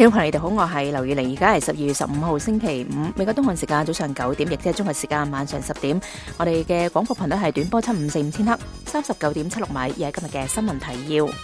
聽眾朋友，你哋好，我係劉宇玲，而家係12月15號星期五，美國東岸時間早上9點，亦即係中國時間晚上10點。我哋嘅廣播頻率係短波7545000赫，39.76米，而係今日嘅新聞提要。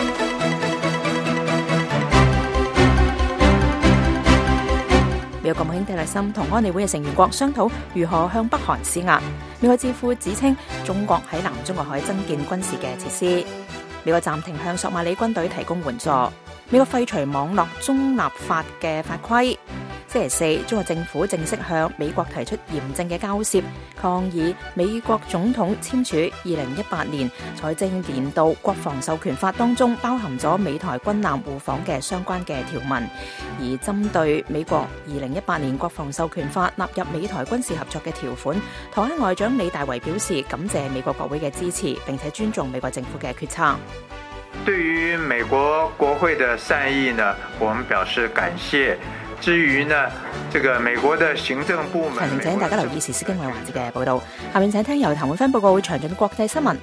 美國國務卿蒂勒森同安理會嘅成員國商討如何向北韓施壓。美國智庫指稱中國喺南中國海增建軍事嘅設施。美國暫停向索馬里軍隊提供援助。美國廢除網絡中立法嘅法規。星期四，中國政府正式向美國提出嚴正嘅交涉，抗議美國總統簽署2018年財政年度國防授權法當中包含咗美台軍艦互訪嘅相關嘅條文。而針對美國2018年國防授權法納入美台軍事合作嘅條款，台灣外長李大維表示感謝美國國會嘅支持，並且尊重美國政府嘅決策。 對於美國國會的善意呢，我們表示感謝。至於呢，這個美國的行政部門， 提醒請大家留意時事經緯環節嘅報道。下面請聽由譚永芬報告詳盡國際新聞。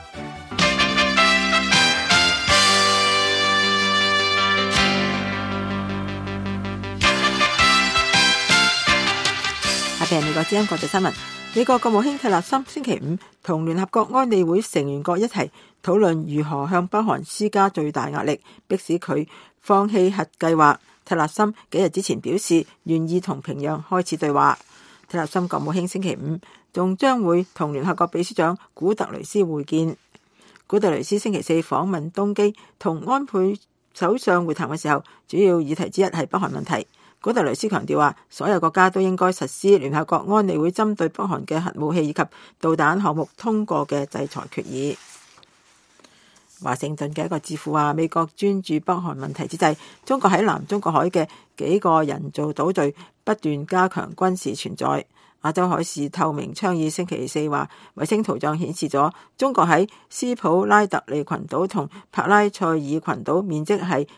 下邊係美國之音國際新聞。美國國務卿蒂勒森星期五同聯合國安理會成員國一齊討論如何向北韓施加最大壓力，迫使佢放棄核計劃。蒂勒森幾日之前表示願意同平壤開始對話。蒂勒森國務卿星期五仲將會同聯合國秘書長古特雷斯會見。古特雷斯星期四訪問東京，同安倍首相會談嘅時候，主要議題之一係北韓問題。古特雷斯強調話，所有國家都應該實施聯合國安理會針對北韓嘅核武器以及導彈項目通過嘅制裁決議。華盛頓嘅一個智庫話，美國專注北韓問題之際，中國喺南中國海嘅幾個人造島嶼不斷加強軍事存在。亞洲海事透明倡議星期四話，衛星圖像顯示咗中國喺斯普拉特利群島同帕拉塞爾群島面積係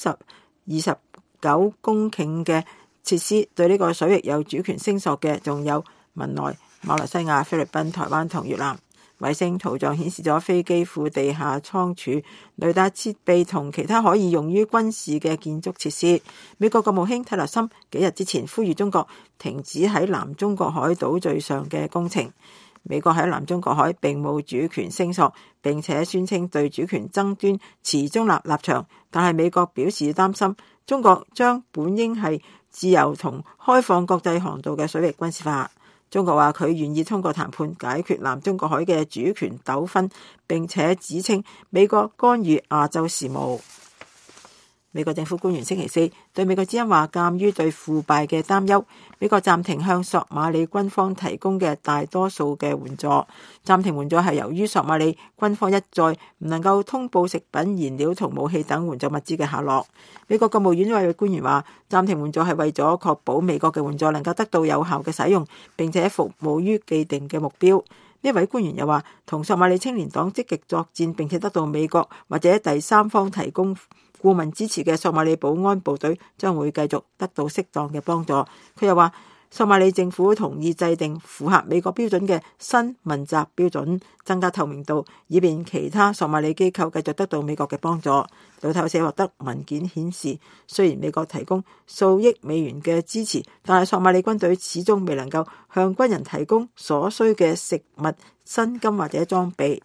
29公頃嘅設施，對呢個水域有主權聲索嘅仲有文萊、馬來西亞、菲律賓、台灣同越南。衛星圖像顯示咗飛機庫、地下倉儲、雷達設備同其他可以用於軍事嘅建築設施。美國國務卿蒂勒森幾日之前呼籲中國停止喺南中國海島嶼上嘅工程。美國喺南中國海並冇主權聲索，並且宣稱對主權爭端持中立立場，但係美國表示擔心中國將本應係自由同開放國際航道嘅水域軍事化。中國話佢願意通過談判解決南中國海嘅主權糾紛，並且指稱美國干預亞洲事務。美國政府官員星期四對美國之音話，鑑於對腐敗嘅擔憂，美國暫停向索馬里軍方提供嘅大多數嘅援助。暫停援助係由於索馬里軍方一再唔能夠通報食品、燃料同武器等援助物資嘅下落。美國國務院委官員話，暫停援助係為咗確保美國嘅援助能夠得到有效嘅使用，並且服務於既定嘅目標。呢位官員又話，同索馬里青年黨積極作戰並且得到美國或者第三方提供顧問支持嘅索馬里保安部隊將會繼續得到適當嘅幫助。佢又話，索馬里政府同意制定符合美國標準嘅新問責標準，增加透明度，以便其他索馬里機構繼續得到美國嘅幫助。路透社獲得文件顯示，雖然美國提供數億美元嘅支持，但係索馬里軍隊始終未能夠向軍人提供所需嘅食物、薪金或者裝備。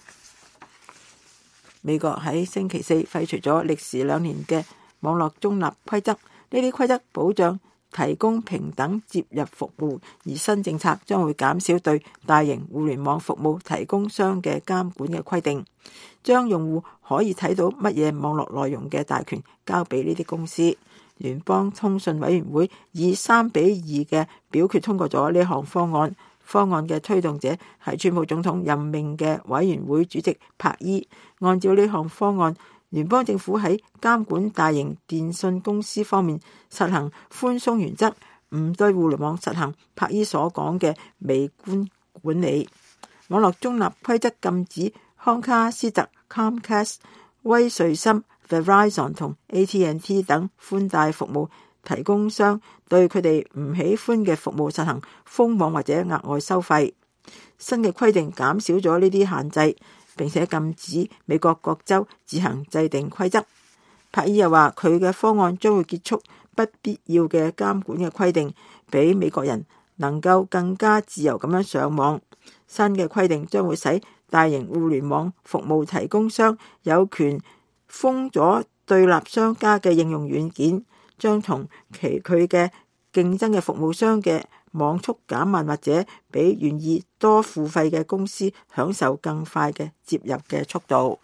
美國喺星期四廢除咗歷時2年嘅網絡中立規則，呢啲規則保障提供平等接入服務，而新政策將會減少對大型互聯網服務提供商嘅監管嘅規定，將用戶可以睇到乜嘢網絡內容嘅大權交俾呢啲公司。聯邦通訊委員會以3-2嘅表決通過咗呢項方案。方案嘅推動者係川普總統任命嘅委員會主席帕伊。按照呢項方案，聯邦政府喺監管大型電信公司方面實行寬鬆原則，唔對互聯網實行帕伊所講嘅微觀管理。網絡中立規則禁止康卡斯特 Comcast、威瑞森 Verizon 同 AT&T 等寬帶服務提供商對佢哋唔喜歡嘅服務實行封網或者額外收費。新嘅規定減少咗呢啲限制，並且禁止美國各州自行制定規則。 帕爾又話佢嘅方案將會結束不必要嘅監管嘅規定，俾美國人能夠更加自由咁樣上網。新嘅規定將會使大型互聯網服務提供商有權封咗對立商家嘅應用軟件，將同佢嘅競爭嘅服務商嘅網速減慢，或者比願意多付費嘅公司享受更快嘅接入嘅速度。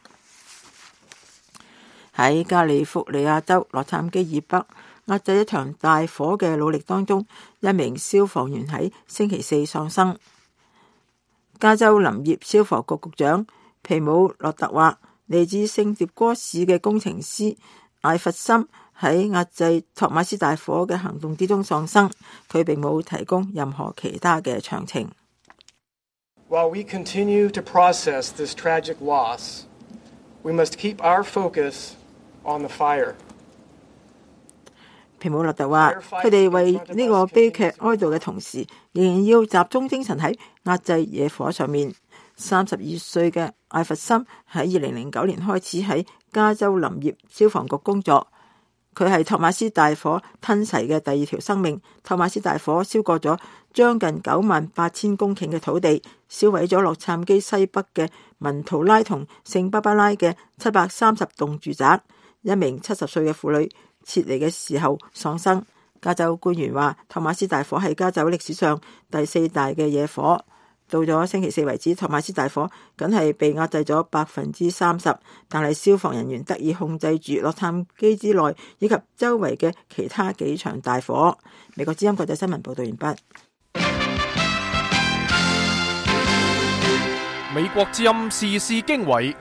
喺加利福尼亞州洛杉磯以北壓制一場大火嘅努力當中，一名消防員喺星期四喪生。加州林業消防局局長皮姆洛特話，嚟自聖迭戈市嘅工程師艾弗森喺壓制托馬斯大火嘅行動之中喪生，佢並冇提供任何其他嘅詳情。 While we continue to process this tragic loss, we must keep our focus on the fire. 皮姆洛特話，佢哋為呢個悲劇哀悼嘅同時，仍然要集中精神喺壓制野火上面。32歲嘅艾弗森喺2009年開始喺加州林業消防局工作，佢係托馬斯大火吞噬嘅第二條生命。托馬斯大火燒過咗將近98000公頃嘅土地，燒毀咗洛杉磯西北嘅文圖拉同聖巴巴拉嘅730棟住宅。一名70歲嘅婦女撤離嘅時候喪生。加州官員話，托馬斯大火係加州歷史上第4大嘅野火。到咗星期四為止，托馬斯大火僅係被壓制咗30%，但係消防人員得以控制住洛杉磯之內以及周圍嘅其他幾場大火。美國之音國際新聞報道完畢。 美國之音時事經緯。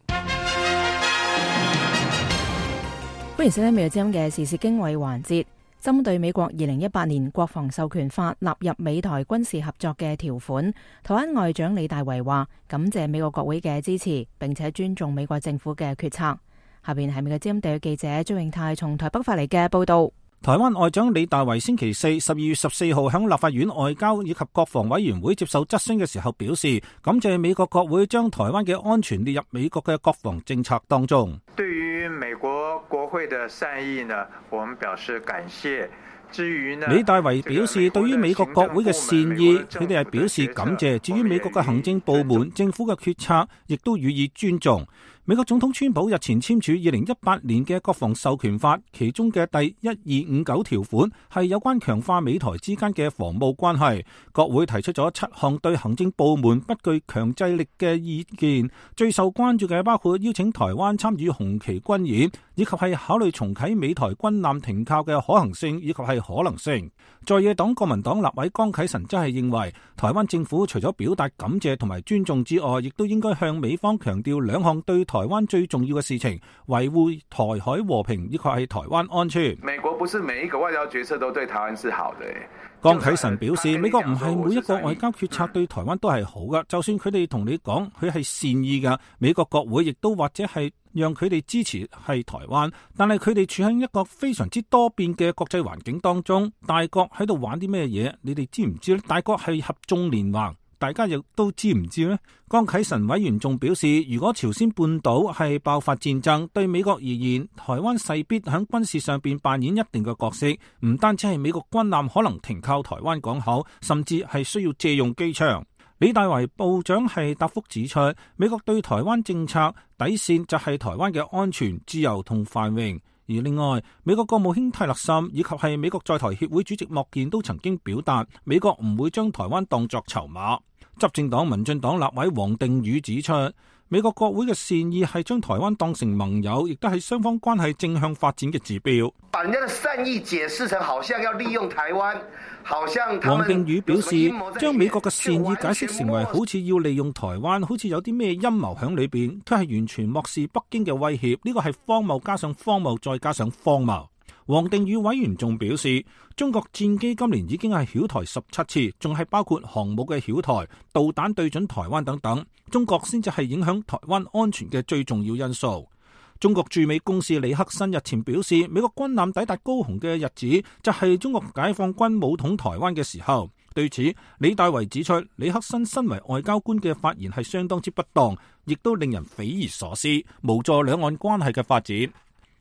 歡迎收聽美國之音嘅時事經緯環節。針對美國2018年國防授權法納入美台軍事合作嘅條款，台灣外長李大維話感謝美國國會嘅支持，並且尊重美國政府嘅決策。下邊係美國之音特約記者朱永泰從台北發嚟嘅報道。 台灣外長李大維星期四12月14號喺立法院外交以及國防委員會接受質詢嘅時候表示，感謝美國國會將台灣嘅安全列入美國嘅國防政策當中。 對於美國國會的善意呢，我們表示感謝。至於呢， 李大維表示，對於美國國會嘅善意，佢哋係表示感謝。至於美國嘅行政部門、政府嘅決策，亦都予以尊重。美國總統川普日前簽署2018年嘅國防授權法，其中嘅第1259條款係有關強化美台之間嘅防務關係。國會提出咗7項對行政部門不具強制力嘅意見，最受關注嘅包括邀請台灣參與紅旗軍演，以及係考慮重啟美台軍艦停靠嘅可行性以及係可能性。在野黨國民黨立委江啟臣則係認為，台灣政府除咗表達感謝同埋尊重之外，亦都應該向美方強調2項對台灣最重要嘅事情，維護台海和平以及係台灣安全。 美國不是每一個外交決策都對台灣是好的。 江啟臣表示，美國唔係每一個外交決策對台灣都係好噶，就算佢哋同你講佢係善意噶，美國國會亦都或者係讓佢哋支持係台灣，但係佢哋處喺一個非常之多變嘅國際環境當中，大國喺度玩啲咩嘢？你哋知唔知咧？大國係合縱連橫。大家亦都知唔知呢？江啟臣委員仲表示，如果朝鮮半島係爆發戰爭，對美國而言，台灣勢必喺軍事上邊扮演一定嘅角色，唔單止係美國軍艦可能停靠台灣港口，甚至係需要借用機場。李大維部長係答覆指出，美國對台灣政策底線就係台灣嘅安全、自由同繁榮。而另外，美國國務卿泰勒森以及係美國在台協會主席莫健都曾經表達，美國唔會將台灣當作籌碼。執政黨民進黨立委王定宇指出，美國國會嘅善意係將台灣當成盟友，亦都係雙方關係正向發展嘅指標。 把人家的善意解釋成好像要利用台灣，好像王定宇表示，將美國嘅善意解釋成為好似要利用台灣，好似有啲咩陰謀喺裏邊，佢係完全漠視北京嘅威脅。呢個係荒謬加上荒謬再加上荒謬。王定宇委員仲表示，中國戰機今年已經係擾台17次，仲係包括航母嘅擾台、導彈對準台灣等等。中國先至係影響台灣安全嘅最重要因素。中國駐美公使李克森日前表示，美國軍艦抵達高雄嘅日子就係中國解放軍武統台灣嘅時候。對此，李大維指出，李克森身為外交官嘅發言係相當之不當，亦都令人匪夷所思，無助兩岸關係嘅發展。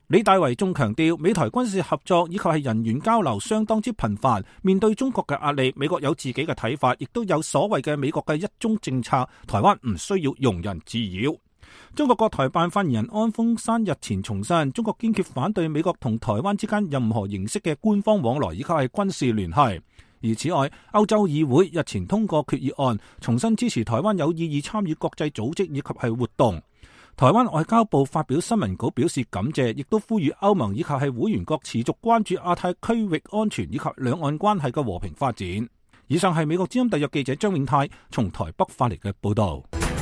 李大維仲強調，美台軍事合作以及係人員交流相當之頻繁。面對中國嘅壓力，美國有自己嘅睇法，亦都有所謂嘅美國嘅一中政策。台灣唔需要庸人自擾。中國國台辦發言人安峰山日前重申，中國堅決反對美國同台灣之間任何形式嘅官方往來以及係軍事聯繫。而此外，歐洲議會日前通過決議案，重新支持台灣有意義參與國際組織以及係活動。台灣外交部發表新聞稿表示感謝，亦都呼籲歐盟以及係會員國持續關注亞太區域安全以及兩岸關係嘅和平發展。以上係美國之音特約記者張永泰從台北發嚟嘅報道。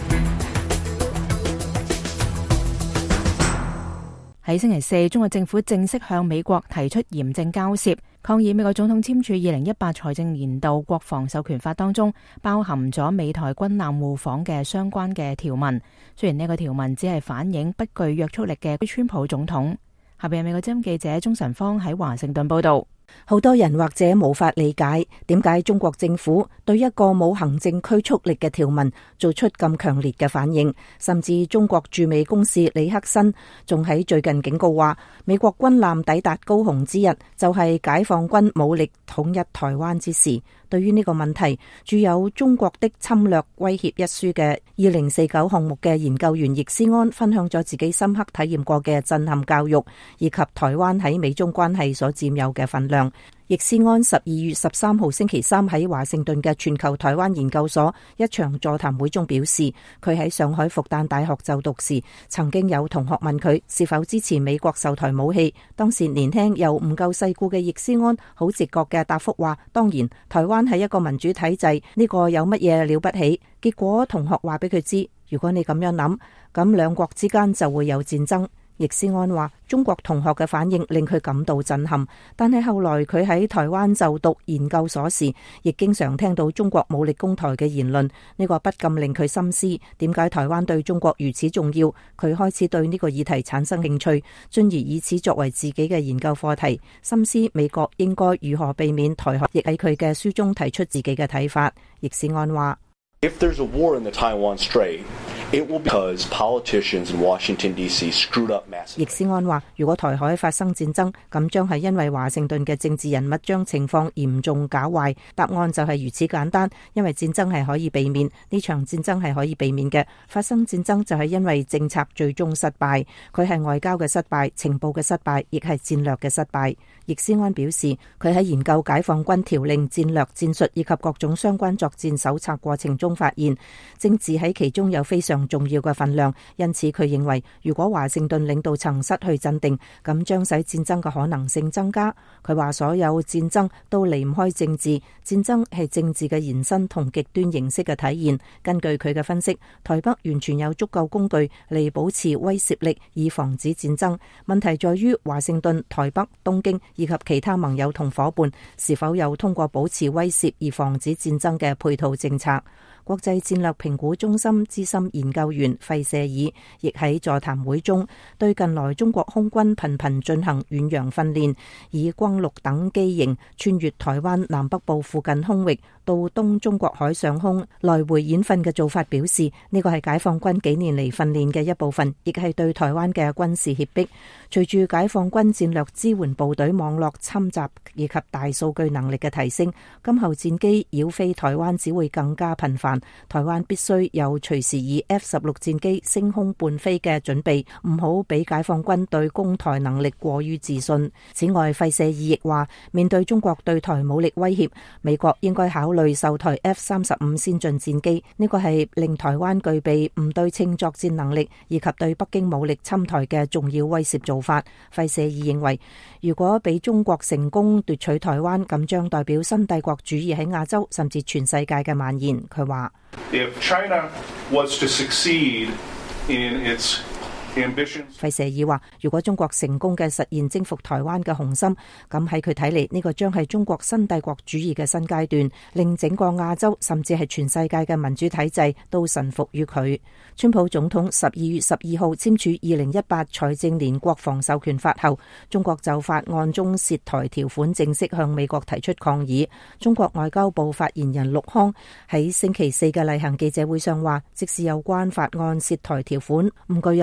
喺星期四，中國政府正式向美國提出嚴正交涉，抗議美國總統簽署2018財政年度國防授權法當中包含咗美台軍艦互訪嘅相關嘅條文。雖然呢個條文只係反映不具約束力嘅川普總統。下邊係美國之音記者鍾晨芳喺華盛頓報道。 好多人或者無法理解點解中國政府對一個冇行政拘束力嘅條文做出咁強烈嘅反應，甚至中國駐美公使李克辛仲喺最近警告話，美國軍艦抵達高雄之日就係解放軍武力統一台灣之時。對於呢個問題，著有《中國的侵略威脅》一書嘅2049項目嘅研究員易思安分享咗自己深刻體驗過嘅震撼教育，以及台灣喺美中關係所佔有嘅份量。易思安12月13號星期三喺華盛頓嘅全球台灣研究所一場座談會中表示，佢喺上海復旦大學就讀時，曾經有同學問佢是否支持美國售台武器。當時年輕又唔夠世故嘅易思安好直覺嘅答覆話，當然，台灣係一個民主體制，呢個有乜嘢了不起？結果同學話俾佢知，如果你咁樣諗，咁兩國之間就會有戰爭。易思安話，中國同學嘅反應令佢感到震撼，但係後來佢喺台灣就讀研究所時，亦經常聽到中國武力攻台嘅言論，呢個不禁令佢深思，點解台灣對中國如此重要？佢開始對呢個議題產生興趣，進而以此作為自己嘅研究課題，深思美國應該如何避免台海，亦喺佢嘅書中提出自己嘅睇法。易思安話 ：If there's a war in the Taiwan Strait, it will be because politicians in Washington D.C. screwed up massively. 易思安話：如果台海發生戰爭，咁將係因為華盛頓嘅政治人物將情況嚴重搞壞。答案就係如此簡單，因為戰爭係可以避免，呢場戰爭係可以避免嘅。發生戰爭就係因為政策最終失敗，佢係外交嘅失敗、情報嘅失敗，亦係戰略嘅失敗。易思安表示，佢喺研究解放軍條令、戰略、戰術以及各種相關作戰手冊過程中發現，政治喺其中有非常重要嘅份量，因此佢認為，如果華盛頓領導層失去鎮定，咁將使戰爭嘅可能性增加。佢話所有戰爭都離唔開政治，戰爭係政治嘅延伸同極端形式嘅體現。根據佢嘅分析，台北完全有足夠工具嚟保持威懾力，以防止戰爭。問題在於華盛頓、台北、東京以及其他盟友同伙伴是否有通過保持威懾而防止戰爭嘅配套政策。國際戰略評估中心資深研究員費舍爾亦喺座談會中對近來中國空軍頻頻進行遠洋訓練，以轟六等機型穿越台灣南北部附近空域到東中國海上空來回演訓嘅做法，表示呢個係解放軍幾年嚟訓練嘅一部分，亦係對台灣嘅軍事脅迫。隨住解放軍戰略支援部隊網絡侵襲以及大數據能力嘅提升，今後戰機繞飛台灣只會更加頻繁。台灣必須有隨時以 F-16 戰機升空伴飛嘅準備，唔好俾解放軍對攻台能力過於自信。此外，費舍爾亦話，面對中國對台武力威脅，美國應該考慮售台 F-35 先進戰機，呢個係令台灣具備唔對稱作戰能力以及對北京武力侵台嘅重要威懾做法。費舍爾認為，如果俾中國成功奪取台灣，咁將代表新帝國主義喺亞洲甚至全世界嘅蔓延。佢話 If China was to succeed in its ambitions， 費舍爾話，如果中國成功嘅實現征服台灣嘅雄心，咁喺佢睇嚟，呢個將係中國新帝國主義嘅新階段，令整個亞洲甚至係全世界嘅民主體制都臣服於佢。川普總統12月12號簽署2018財政年國防授權法後，中國就法案中涉台條款正式向美國提出抗議。中國外交部發言人陸康喺星期四嘅例行記者會上話，即使有關法案涉台條款唔具有法律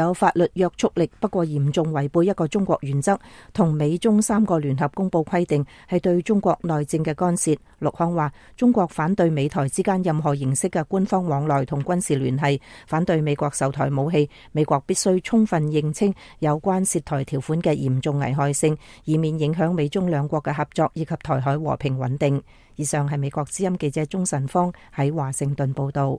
律約束力，不過嚴重違背一個中國原則，同美中3個聯合公報規定係對中國內政嘅干涉。陸康話，中國反對美台之間任何形式嘅官方往來同軍事聯繫，反對美國售台武器，美國必須充分認清有關涉台條款嘅嚴重危害性，以免影響美中兩國嘅合作以及台海和平穩定。以上係美國之音記者鍾晨芳喺華盛頓報道。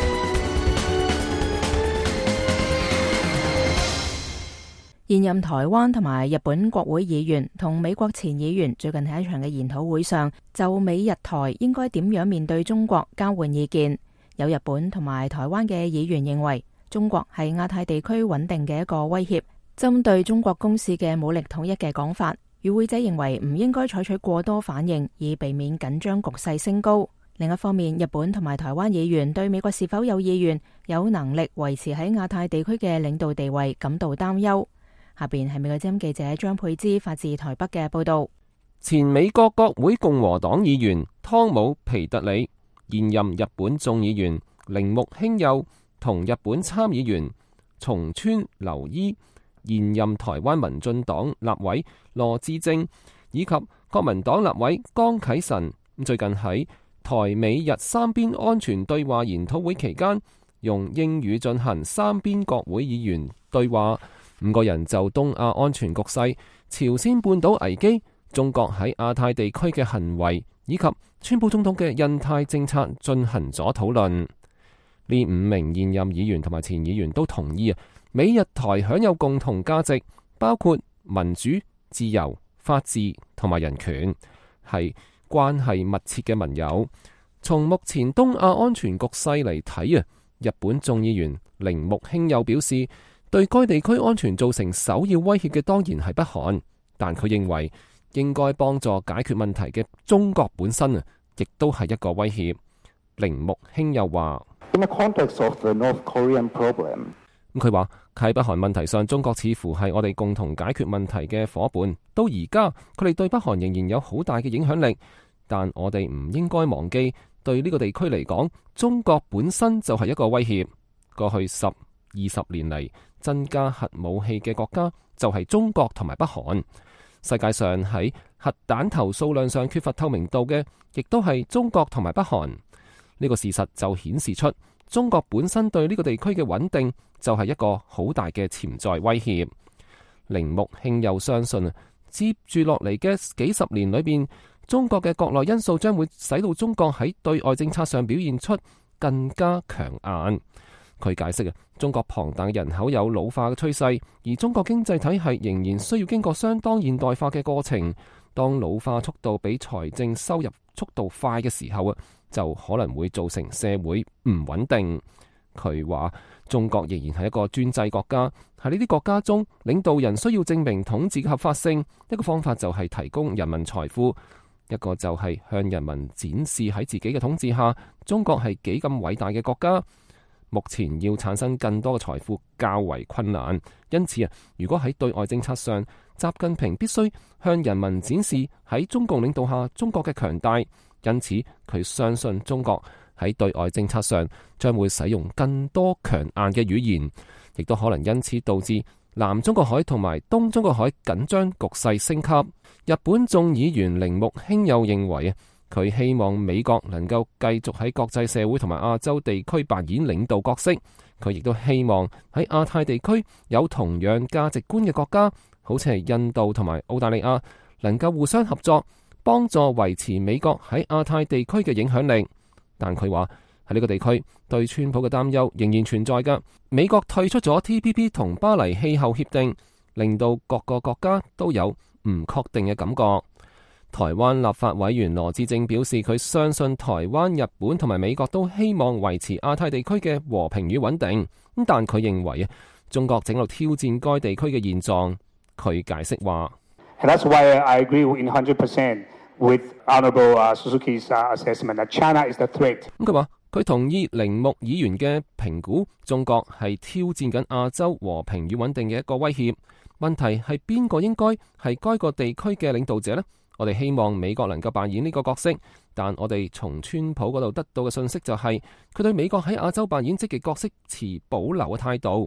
現任台灣同埋日本國會議員同美國前議員最近喺一場嘅研討會上，就美日台應該點樣面對中國交換意見。有日本同埋台灣嘅議員認為，中國係亞太地區穩定嘅一個威脅。針對中國公使嘅武力統一嘅講法，與會者認為唔應該採取過多反應，以避免緊張局勢升高。另一方面，日本同埋台灣議員對美國是否有意願、有能力維持喺亞太地區嘅領導地位感到擔憂。下邊係美國之音記者張佩芝發自台北嘅報道。 前美國國會共和黨議員湯姆皮特里、現任日本眾議員鈴木興佑同日本參議員松川留伊、現任台灣民進黨立委羅致政以及國民黨立委江啟臣，最近喺台美日三邊安全對話研討會期間，用英語進行三邊國會議員對話。5個人就東亞安全局勢、朝鮮半島危機、中國喺亞太地區嘅行為以及川普總統嘅印太政策進行咗討論。呢5名現任議員同埋前議員都同意美日台享有共同價值，包括民主、自由、法治同埋人權，係關係密切嘅盟友。從目前東亞安全局勢嚟睇日本眾議員鈴木興佑表示，對該地區安全造成首要威脅嘅當然係北韓，但佢認為應該幫助解決問題嘅中國本身亦都係一個威脅。鈴木興佑話：佢話喺北韓問題上，中國似乎係我哋共同解決問題嘅伙伴。到而家，佢哋對北韓仍然有好大嘅影響力，但我哋唔應該忘記，對呢個地區嚟講，中國本身就係一個威脅。過去10-20年嚟，增加核武器嘅國家就係中國同埋北韓。世界上喺核彈頭數量上缺乏透明度嘅，亦都係中國同埋北韓。呢個事實就顯示出中國本身對呢個地區嘅穩定就係一個好大嘅潛在威脅。鈴木興佑相信，接住落嚟嘅幾十年裏邊，中國嘅國內因素將會使到中國喺對外政策上表現出更加強硬。佢解釋中國龐大嘅人口有老化嘅趨勢，而中國經濟體系仍然需要經過相當現代化嘅過程。當老化速度比財政收入速度快嘅時候就可能會造成社會唔穩定。佢話中國仍然係一個專制國家，喺呢啲國家中，領導人需要證明統治嘅合法性。一個方法就係提供人民財富，一個就係向人民展示喺自己嘅統治下，中國係幾咁偉大嘅國家。目前要產生更多嘅財富較為困難，因此如果喺對外政策上，習近平必須向人民展示喺中共領導下中國嘅強大。因此佢相信中國喺對外政策上將會使用更多強硬嘅語言，亦都可能因此導致南中國海同埋東中國海緊張局勢升級。日本眾議員鈴木興佑認為佢希望美國能夠繼續喺國際社會同埋亞洲地區扮演領導角色。佢亦都希望喺亞太地區有同樣價值觀嘅國家，好似係印度同埋澳大利亞，能夠互相合作，幫助維持美國喺亞太地區嘅影響力。但佢話喺呢個地區對川普嘅擔憂仍然存在㗎。美國退出咗 TPP 同巴黎氣候協定，令到各個國家都有唔確定嘅感覺。台灣立法委員羅致政表示，佢相信台灣、日本同埋美國都希望維持亞太地區嘅和平與穩定。但佢認為中國正喺度挑戰該地區嘅現狀。佢解釋話 ：That's why I agree 100% with Honorable Suzuki's assessment that China is the threat。 佢話佢同意鈴木議員嘅評估，中國係挑戰緊亞洲和平與穩定嘅一個威脅。問題係邊個應該係該個地區嘅領導者呢？我哋希望美國能夠扮演呢個角色，但我哋從川普嗰度得到嘅信息就係佢對美國喺亞洲扮演積極角色持保留嘅態度。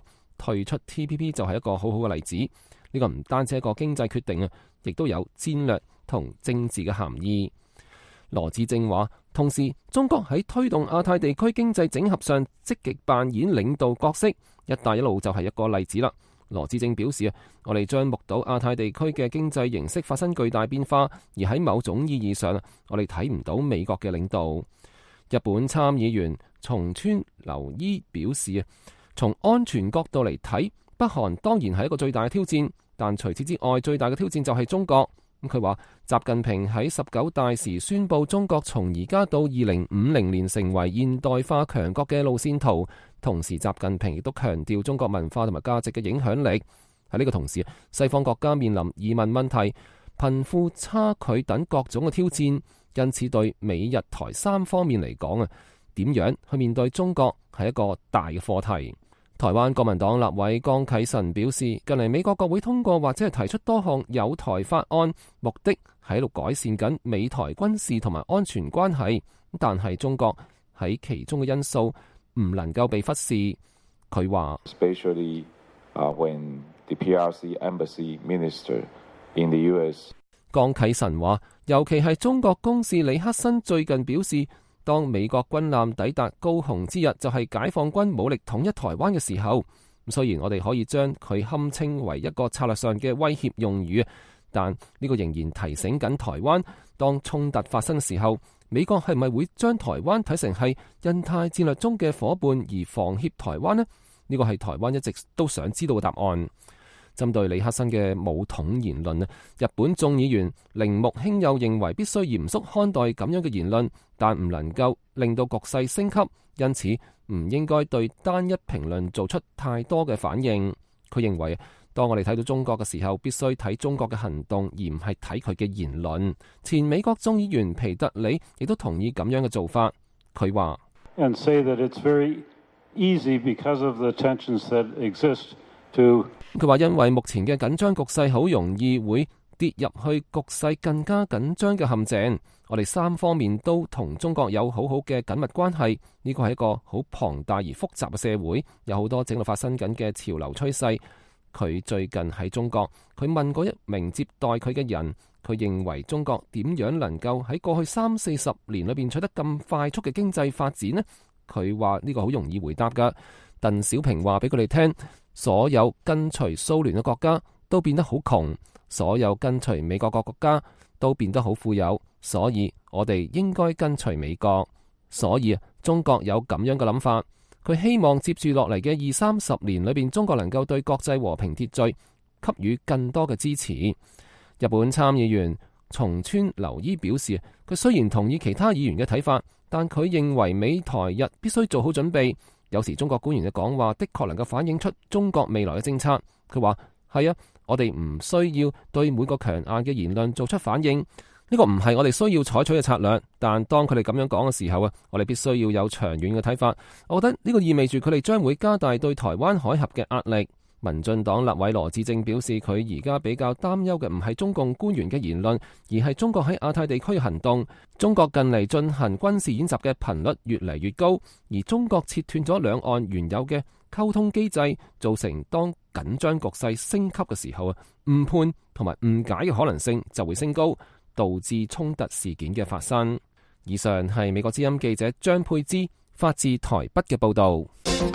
退出 TPP 就係一個好好嘅例子。呢個唔單止係一個經濟決定啊，亦都有戰略同政治嘅含義。羅致政話，同時中國喺推動亞太地區經濟整合上積極扮演領導角色，一帶一路就係一個例子啦。羅致政表示啊，我哋將目睹亞太地區嘅經濟形式發生巨大變化，而喺某種意義上我哋睇唔到美國嘅領導。日本參議員松村留伊表示啊，從安全角度嚟睇，北韓當然係一個最大嘅挑戰，但除此之外，最大嘅挑戰就係中國。佢話習近平喺19大時宣布中國從而家到2050年成為現代化強國嘅路線圖，同時習近平亦都強調中國文化同埋價值嘅影響力。喺呢個同時，西方國家面臨移民問題、貧富差距等各種嘅挑戰，因此對美日台三方面嚟講啊，點樣去面對中國係一個大嘅課題。台灣國民黨立委江啟臣表示，近嚟美國國會通過或者係提出多項友台法案，目的喺度改善緊美台軍事同埋安全關係，但係中國喺其中嘅因素唔能夠被忽視。佢話 ，especially when the PRC embassy minister in the US， 江啟臣話，尤其係中國公使李克森最近表示，當美國軍艦抵達高雄之日，就係解放軍武力統一台灣嘅時候。雖然我哋可以將佢堪稱為一個策略上嘅威脅用語，但呢個仍然提醒緊台灣，當衝突發生嘅時候，美國係咪會將台灣睇成係印太戰略中嘅夥伴而防脅台灣呢？呢個係台灣一直都想知道嘅答案。針對李克森嘅武統言論，日本眾議員鈴木興佑認為必須嚴肅看待咁樣嘅言論，但唔能夠令到局勢升級，因此唔應該對單一評論做出太多嘅反應。佢認為，當我哋睇到中國嘅時候，必須睇中國嘅行動，而唔係睇佢嘅言論。前美國眾議員皮特里亦都同意咁樣嘅做法。佢話 ：And say that it's very easy because of the tensions that exist to。 佢話因為目前嘅緊張局勢好容易會跌入去局勢更加緊張嘅陷阱。我哋三方面都同中國有好好嘅緊密關係，呢個係一個好龐大而複雜嘅社會，有好多正在發生緊嘅潮流趨勢。佢最近喺中國，佢問過一名接待佢嘅人，佢認為中國點樣能夠喺過去30-40年裏邊取得咁快速嘅經濟發展呢？佢話呢個好容易回答㗎。鄧小平話俾佢哋聽，所有跟隨蘇聯嘅國家都變得好窮，所有跟隨美國嘅國家都變得好富有，所以我哋應該跟隨美國。所以中國有咁樣嘅諗法，佢希望接住落嚟嘅20-30年裏邊，中國能夠對國際和平秩序給予更多嘅支持。日本參議員松村留伊表示，佢雖然同意其他議員嘅睇法，但佢認為美台日必須做好準備。有時中國官員嘅講話的確能夠反映出中國未來嘅政策。佢話係啊，我哋唔需要對每個強硬嘅言論做出反應，呢個唔係我哋需要採取嘅策略。但當佢哋咁樣講嘅時候啊，我哋必須要有長遠嘅睇法。我覺得呢個意味住佢哋將會加大對台灣海峽嘅壓力。民進黨立委羅致政表示，佢而家比較擔憂嘅唔係中共官員嘅言論，而係中國喺亞太地區嘅行動。中國近嚟進行軍事演習嘅頻率越嚟越高，而中國切斷咗兩岸原有嘅溝通機制，造成當緊張局勢升級嘅時候啊，誤判同埋誤解嘅可能性就會升高，導致衝突事件嘅發生。以上係美國之音記者張佩芝發自台北嘅報導。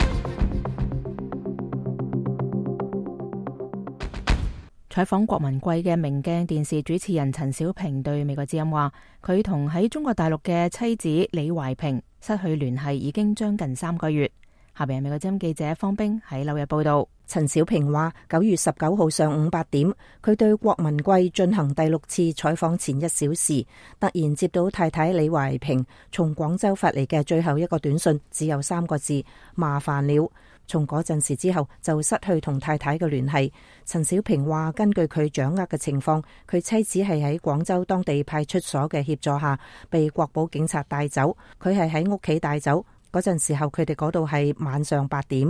採訪郭文貴嘅明鏡電視主持人陳小平對美國之音話，佢同喺中國大陸嘅妻子李懷萍失去聯繫已經將近3個月。下邊係美國之音記者方冰喺紐約報道。 陳小平話，9月19號上午8點，佢對郭文貴進行第6次採訪前1小時，突然接到太太李懷萍從廣州發嚟嘅最後一個短信，只有3個字：麻煩了。從嗰陣時之後就失去同太太嘅聯繫。陳小平話，根據佢掌握嘅情況，佢妻子係喺廣州當地派出所嘅協助下被國保警察帶走，佢係喺屋企帶走。嗰陣時候佢哋嗰度係晚上8點。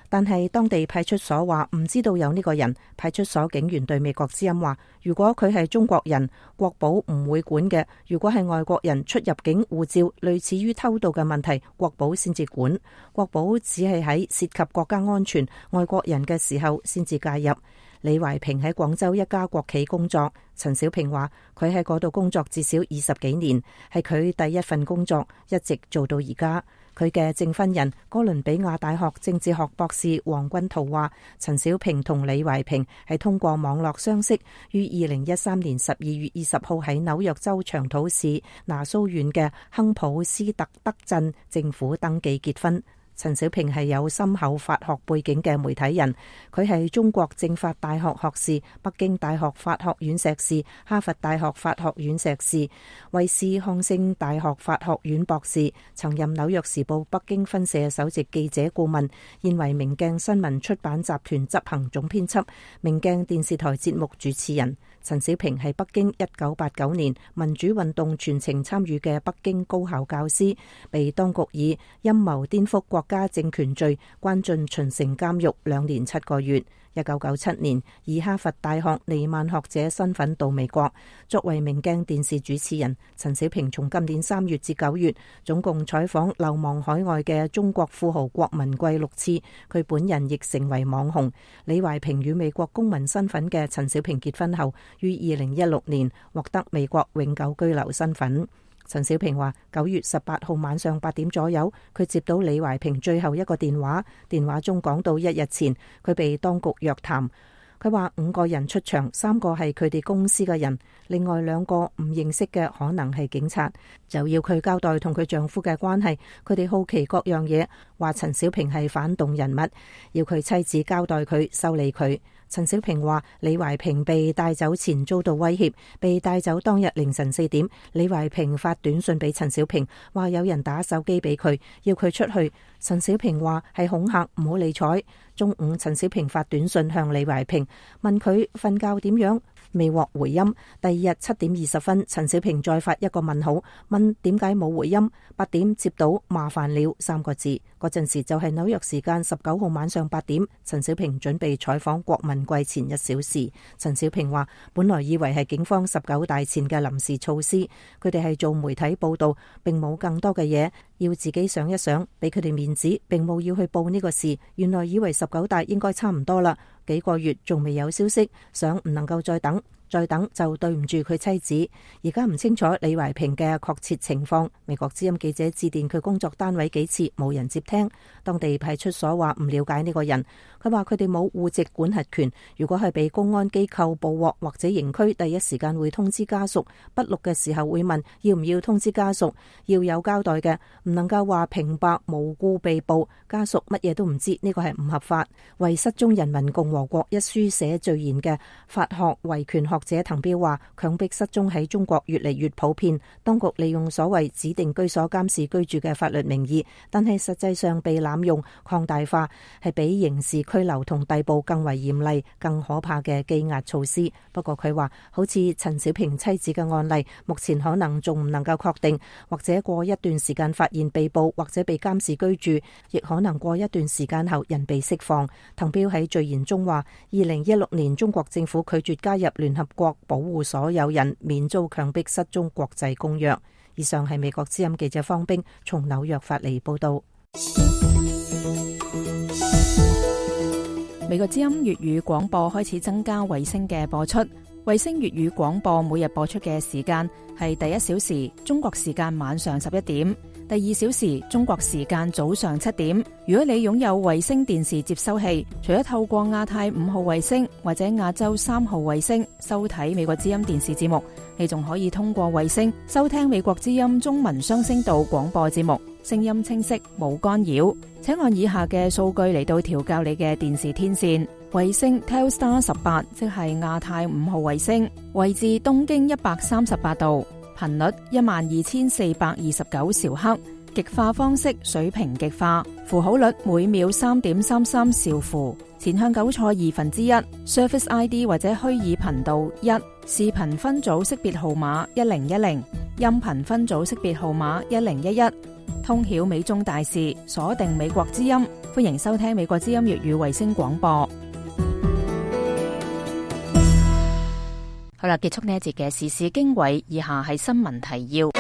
但係當地派出所話唔知道有呢個人。派出所警員對美國之音話，如果佢係中國人，國保唔會管嘅；如果係外國人出入境護照類似於偷渡嘅問題，國保先至管。國保只係喺涉及國家安全、外國人嘅時候先至介入。李懷平喺廣州一家國企工作。陳小平話佢喺嗰度工作至少20幾年，係佢第一份工作，一直做到而家。佢嘅證婚人哥倫比亞大學政治學博士黃君濤話，陳小平同李懷平係通過網絡相識，於2013年12月20號喺紐約州長島市拿蘇縣嘅亨普斯特德鎮政府登記結婚。陳小平係有深厚法學背景嘅媒體人，佢係中國政法大學學士、北京大學法學院碩士、哈佛大學法學院碩士、威斯康星大學法學院博士，曾任紐約時報北京分社首席記者顧問，現為明鏡新聞出版集團執行總編輯、明鏡電視台節目主持人。陳小平係北京1989年民主運動全程參與嘅北京高校教師，被當局以陰謀顛覆國家政權罪關進秦城監獄2年7個月。1997年以哈佛大學尼曼學者身份到美國，作為明鏡電視主持人。陳小平從今年3月至9月，總共採訪流亡海外嘅中國富豪郭文貴6次，佢本人亦成為網紅。李懷平與美國公民身份嘅陳小平結婚後，於2016年獲得美國永久居留身份。陳小平話9月18號晚上8點左右，佢接到李懷平最後一個電話，電話中講到1日前佢被當局約談。佢話5個人出場，3個係佢哋公司嘅人，另外2個唔認識嘅可能係警察，就要佢交代同佢丈夫嘅關係。佢哋好奇各樣嘢，話陳小平係反動人物，要佢妻子交代佢，修理佢。陳小平話李懷平被帶走前遭到威脅，被帶走當日凌晨4點，李懷平發短信俾陳小平，話有人打手機俾佢，要佢出去。陳小平話係恐嚇，唔好理睬。中午陳小平發短信向李懷平，問佢瞓覺點樣，未獲回音。第二日7點20分，陳小平再發一個問號，問點解冇回音。8點接到麻煩了3個字，嗰陣時就係紐約時間19號晚上8點。陳小平準備採訪郭文貴前1小時。陳小平話本來以為係警方19大前嘅臨時措施，佢哋係做媒體報道，並冇更多嘅嘢，要自己想一想，俾佢哋面子，並冇要去報呢個事。原來以為19大應該差唔多啦，幾個月仲未有消息，想唔能夠再等就對唔住佢妻子。而家唔清楚李懷平嘅確切情況。美國之音記者致電佢工作單位幾次，冇人接聽。當地派出所話唔了解呢個人。佢話佢哋冇戶籍管轄權，如果係被公安機構捕獲或者刑拘，第一時間會通知家屬。筆錄嘅時候會問要唔要通知家屬，要有交代嘅，唔能夠話平白無故被捕，家屬乜嘢都唔知，呢個係唔合法。為失蹤人民共和國一書寫序言嘅法學維權學者滕彪話，強迫失蹤喺中國越嚟越普遍，當局利用所謂指定居所監視居住嘅法律名義，但係實際上被濫用擴大化，係比刑事拘留同逮捕更為嚴厲、更可怕嘅羈押措施。不過佢話，好似陳小平妻子嘅案例，目前可能仲唔能夠確定，或者過一段時間發現被捕或者被監視居住，亦可能過一段時間後人被釋放。滕彪喺序言中話，2016年中國政府拒絕加入聯合國保護所有人免遭強迫失蹤國際公約。以上係美國之音記者方冰從紐約發嚟報道。 美國之音粵語廣播開始增加衛星嘅播出。衛星粵語廣播每日播出嘅時間係第1小時中國時間晚上11點，第2小時中國時間早上7點。如果你擁有衛星電視接收器，除咗透過亞太5號衛星或者亞洲3號衛星收睇美國之音電視節目，你仲可以通過衛星收聽美國之音中文雙聲道廣播節目，聲音清晰冇干擾。請按以下嘅數據嚟到調校你嘅電視天線。衛星 Telstar 18，即係亞太5號衛星，位置東經138度，頻率12429兆赫，極化方式水平極化，符號率每秒3.33兆符，前向9錯1/2 ，Surface ID 或者虛擬頻道1，視頻分組識別號碼1010，音頻分組識別號碼1011。 通曉美中大事，鎖定美國之音，歡迎收聽美國之音粵語衛星廣播。好啦，結束呢一節嘅時事經緯，以下係新聞提要。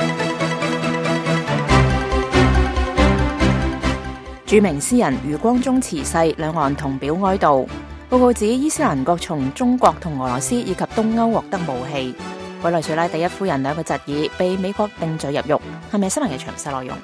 著名詩人余光中辭世，兩岸同表哀悼。報告指伊斯蘭國從中國同俄羅斯以及東歐獲得武器。委內瑞拉第一夫人兩個侄兒被美國定罪入獄。係咪新聞嘅詳細內容？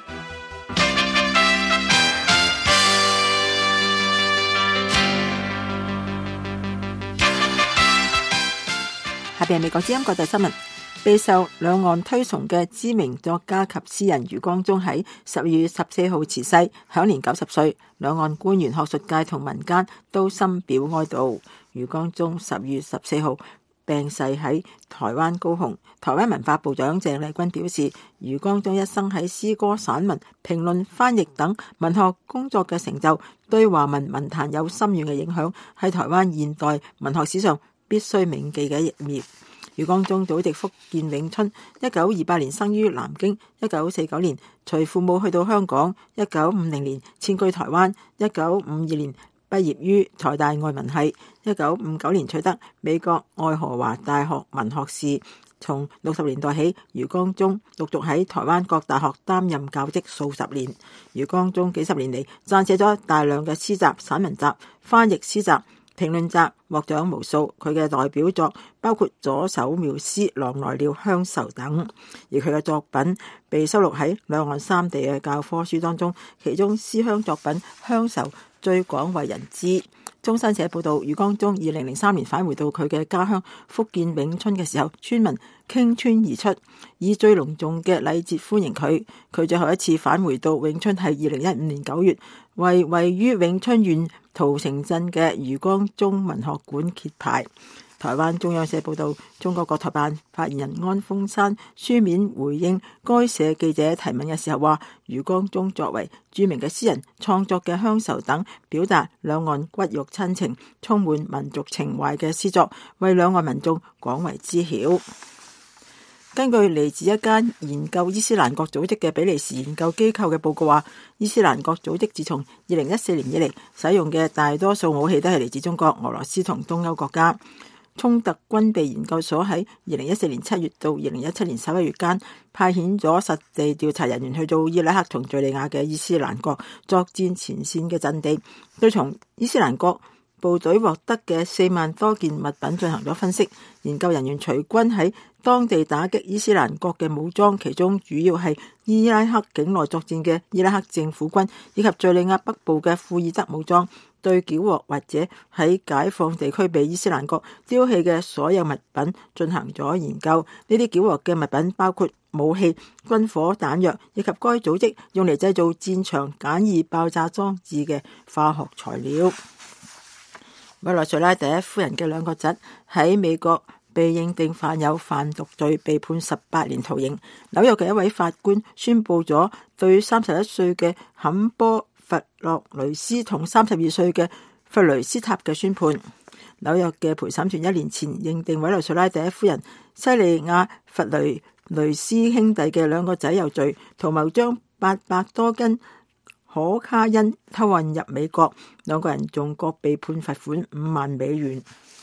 下邊係美國之音國際新聞。備受兩岸推崇嘅知名作家及詩人余光中喺12月14號辭世，享年90歲。兩岸官員、學術界同民間都深表哀悼。余光中12月14號病逝喺台灣高雄。台灣文化部長鄭麗君表示，余光中一生喺詩歌、散文、評論、翻譯等文學工作嘅成就，對華文文壇有深遠嘅影響，喺台灣現代文學史上必須銘記嘅一頁。余光中祖籍福建永春，1928年生於南京，1949年隨父母去到香港，1950年遷居台灣，1952年畢業於台大外文系，1959年取得美國愛荷華大學文學士。從60年代起，余光中陸續喺台灣各大學擔任教職數十年。余光中幾十年嚟撰寫咗大量嘅詩集、散文集、翻譯詩集、評論集，獲獎無數。佢嘅代表作包括左手妙詩、狼來了、鄉愁等，而佢嘅作品被收錄喺兩岸三地嘅教科書當中，其中詩鄉作品鄉愁最廣為人知。中新社報道，余光中2003年返回到佢嘅家鄉福建永春嘅時候，村民傾村而出，以最隆重嘅禮節歡迎佢。佢最後一次返回到永春係2015年9月，為位於永春縣桃城鎮嘅余光中文學館揭牌。台灣中央社報道，中國國台辦發言人安峰山書面回應該社記者提問嘅時候話，余光中作為著名嘅詩人，創作嘅鄉愁等表達兩岸骨肉親情、充滿民族情懷嘅詩作，為兩岸民眾廣為知曉。根據嚟自一間研究伊斯蘭國組織嘅比利時研究機構嘅報告話，伊斯蘭國組織自從2014年以嚟使用嘅大多數武器都係嚟自中國、俄羅斯同東歐國家。衝突軍備研究所喺2014年7月到2017年11月間派遣咗實地調查人員去到伊拉克同敘利亞嘅伊斯蘭國作戰前線嘅陣地，對從伊斯蘭國部隊獲得嘅4萬多件物品進行咗分析。研究人員隨軍喺當地打擊伊斯蘭國嘅武裝，其中主要係伊拉克境內作戰嘅伊拉克政府軍，以及敘利亞北部嘅庫爾德武裝。對繳獲或者喺解放地區被伊斯蘭國丟棄嘅所有物品進行咗研究。呢啲繳獲嘅物品包括武器、軍火、彈藥，以及該組織用嚟製造戰場簡易爆炸裝置嘅化學材料。委內瑞拉第一夫人嘅兩個侄喺美國被認定犯有販毒罪，被判18年徒刑。紐約嘅一位法官宣布咗對31歲嘅坎波弗洛雷斯同32歲嘅弗雷斯塔嘅宣判。紐約嘅陪審團1年前認定委內瑞拉第一夫人西利亞弗雷斯兄弟嘅兩個仔有罪，圖謀將800多斤可卡因偷運入美國。兩個人仲各被判罰款5萬美元。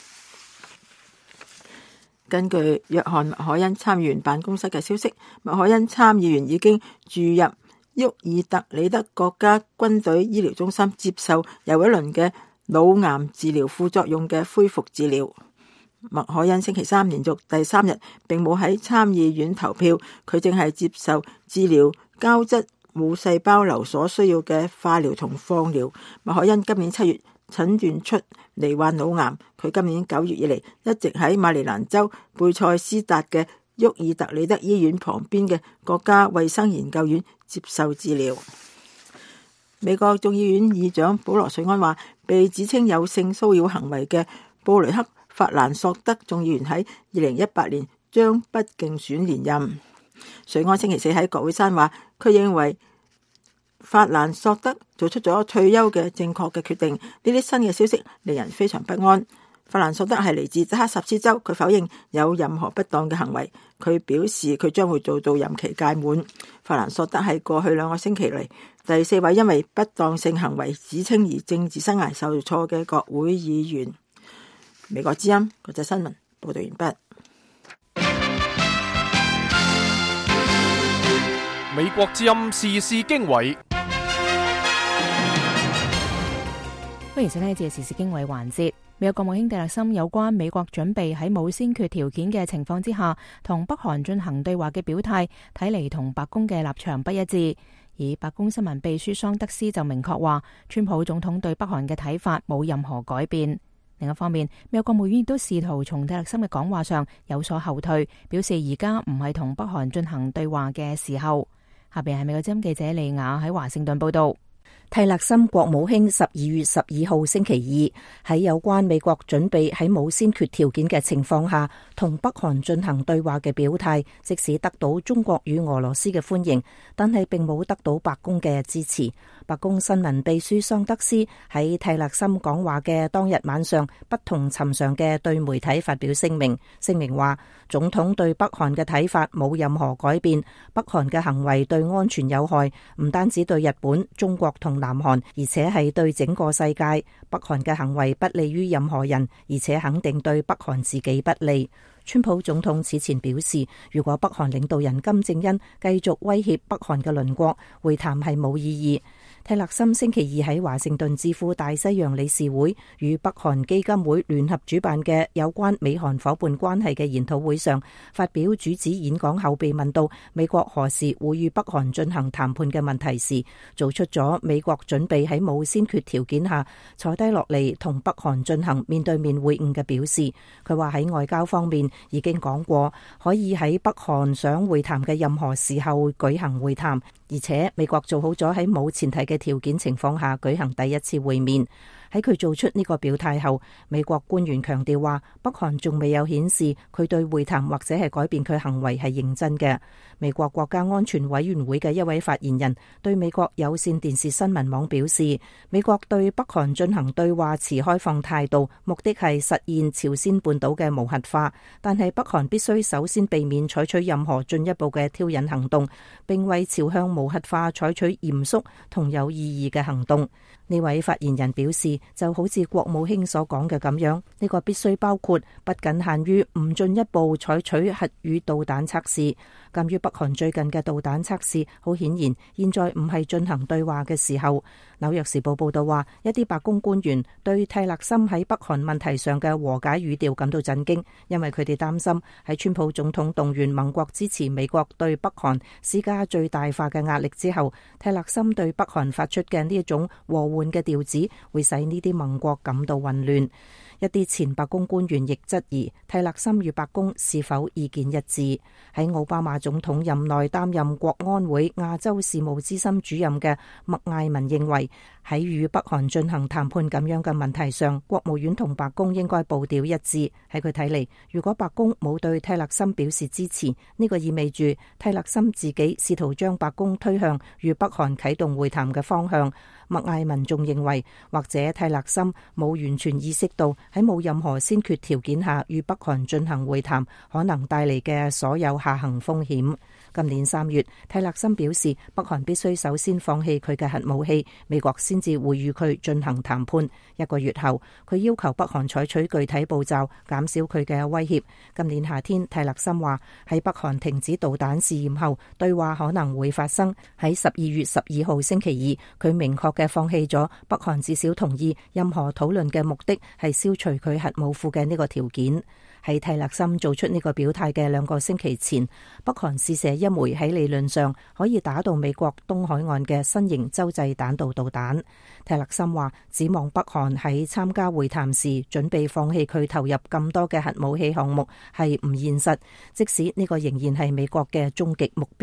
根據約翰麥凱恩參議員辦公室嘅消息，麥凱恩參議員已經住入沃爾特里德國家軍隊醫療中心接受又一輪嘅腦癌治療副作用嘅恢復治療。麥凱恩星期三連續第3日並冇喺參議院投票，佢正係接受治療膠質母細胞瘤所需要嘅化療同放療。麥凱恩今年7月診斷出罹患腦癌，佢今年9月以嚟一直喺馬里蘭州貝塞斯達嘅沃爾特里德醫院旁邊嘅國家衛生研究院接受治療。美國眾議院議長保羅瑞安話，被指稱有性騷擾行為嘅布雷克法蘭索德眾議員喺2018年將不競選連任。瑞安星期4喺國會山話，佢認為法蘭索德做出咗退休嘅正確嘅決定。呢啲新嘅消息令人非常不安。 法蘭索德係嚟自德克薩斯州，佢否認有任何不當嘅行為。佢表示佢將會做到任期屆滿。法蘭索德係過去2個星期嚟第4位因為不當性行為指稱而政治生涯受挫嘅國會議員。美國之音國際新聞報道完畢。 美國之音時事經緯， 歡迎收聽呢節時事經緯環節。美國國務卿蒂勒森有關美國準備喺冇先決條件嘅情況之下同北韓進行對話嘅表態，睇嚟同白宮嘅立場不一致。而白宮新聞秘書桑德斯就明確話，川普總統對北韓嘅睇法冇任何改變。另一方面，美國國務院亦都試圖從蒂勒森嘅講話上有所後退，表示而家唔係同北韓進行對話嘅時候。下邊係美國之音記者利亞喺華盛頓報道。 蒂勒森國務卿12月12號星期二喺有關美國準備喺冇先決條件嘅情況下同北韓進行對話嘅表態，即使得到中國與俄羅斯嘅歡迎，但係並冇得到白宮嘅支持。白宮新聞秘書桑德斯喺蒂勒森講話嘅當日晚上，不同尋常嘅對媒體發表聲明話總統對北韓嘅睇法冇任何改變，北韓嘅行為對安全有害，唔單止對日本、中國同南韓，而且係對整個世界。北韓嘅行為不利於任何人，而且肯定對北韓自己不利。川普總統此前表示，如果北韓領導人金正恩繼續威脅北韓嘅鄰國，會談係冇意義。蒂勒森星期二喺華盛頓智庫大西洋理事會與北韓基金會聯合主辦嘅有關美韓夥伴關係嘅研討會上發表主旨演講後，被問到美國何時會與北韓進行談判嘅問題時，做出咗美國準備喺冇先決條件下坐低落嚟同北韓進行面對面會晤嘅表示。佢話喺外交方面已經講過，可以喺北韓想會談嘅任何時候舉行會談，而且美國做好咗喺冇前提嘅條件情況下舉行第一次會面。喺佢做出呢個表態後，美國官員強調話，北韓仲未有顯示佢對會談或者係改變佢行為係認真嘅。美國國家安全委員會嘅一位發言人對美國有線電視新聞網表示，美國對北韓進行對話持開放態度，目的係實現朝鮮半島嘅無核化，但係北韓必須首先避免採取任何進一步嘅挑釁行動，並為朝向無核化採取嚴肅同有意義嘅行動。呢位發言人表示，就好似國務卿所講嘅咁樣，呢個必須包括不僅限於唔進一步採取核與導彈測試。鑒於北韓最近嘅導彈測試，好顯然現在唔係進行對話嘅時候。紐約時報報道話，一啲白宮官員對蒂勒森喺北韓問題上嘅和解語調感到震驚，因為佢哋擔心喺川普總統動員盟國支持美國對北韓施加最大化嘅壓力之後，蒂勒森對北韓發出嘅呢一種和緩嘅調子，會使呢啲盟國感到混亂。一啲前白宮官員亦質疑蒂勒森與白宮是否意見一致。喺奧巴馬總統任內擔任國安會亞洲事務資深主任嘅麥艾文認為，喺與北韓進行談判咁樣嘅問題上，國務院同白宮應該步調一致。喺佢睇嚟，如果白宮冇對蒂勒森表示支持，呢個意味住蒂勒森自己試圖將白宮推向與北韓啟動會談嘅方向。麥艾文仲認為，或者蒂勒森冇完全意識到喺冇任何先決條件下與北韓進行會談可能帶嚟嘅所有下行風險。今年3月，蒂勒森表示，北韓必須首先放棄佢嘅核武器，美國先至會與佢進行談判。1個月後，佢要求北韓採取具體步驟，減少佢嘅威脅。今年夏天，蒂勒森話喺北韓停止導彈試驗後，對話可能會發生。喺12月12號星期二，佢明確嘅放棄咗北韓至少同意任何討論嘅目的係消除佢核武庫嘅呢個條件。喺蒂勒森做出呢個表態嘅2個星期前，北韓試射一枚喺理論上可以打到美國東海岸嘅新型洲際彈道導彈。蒂勒森話，指望北韓喺參加會談時準備放棄佢投入咁多嘅核武器項目係唔現實，即使呢個仍然係美國嘅終極目標。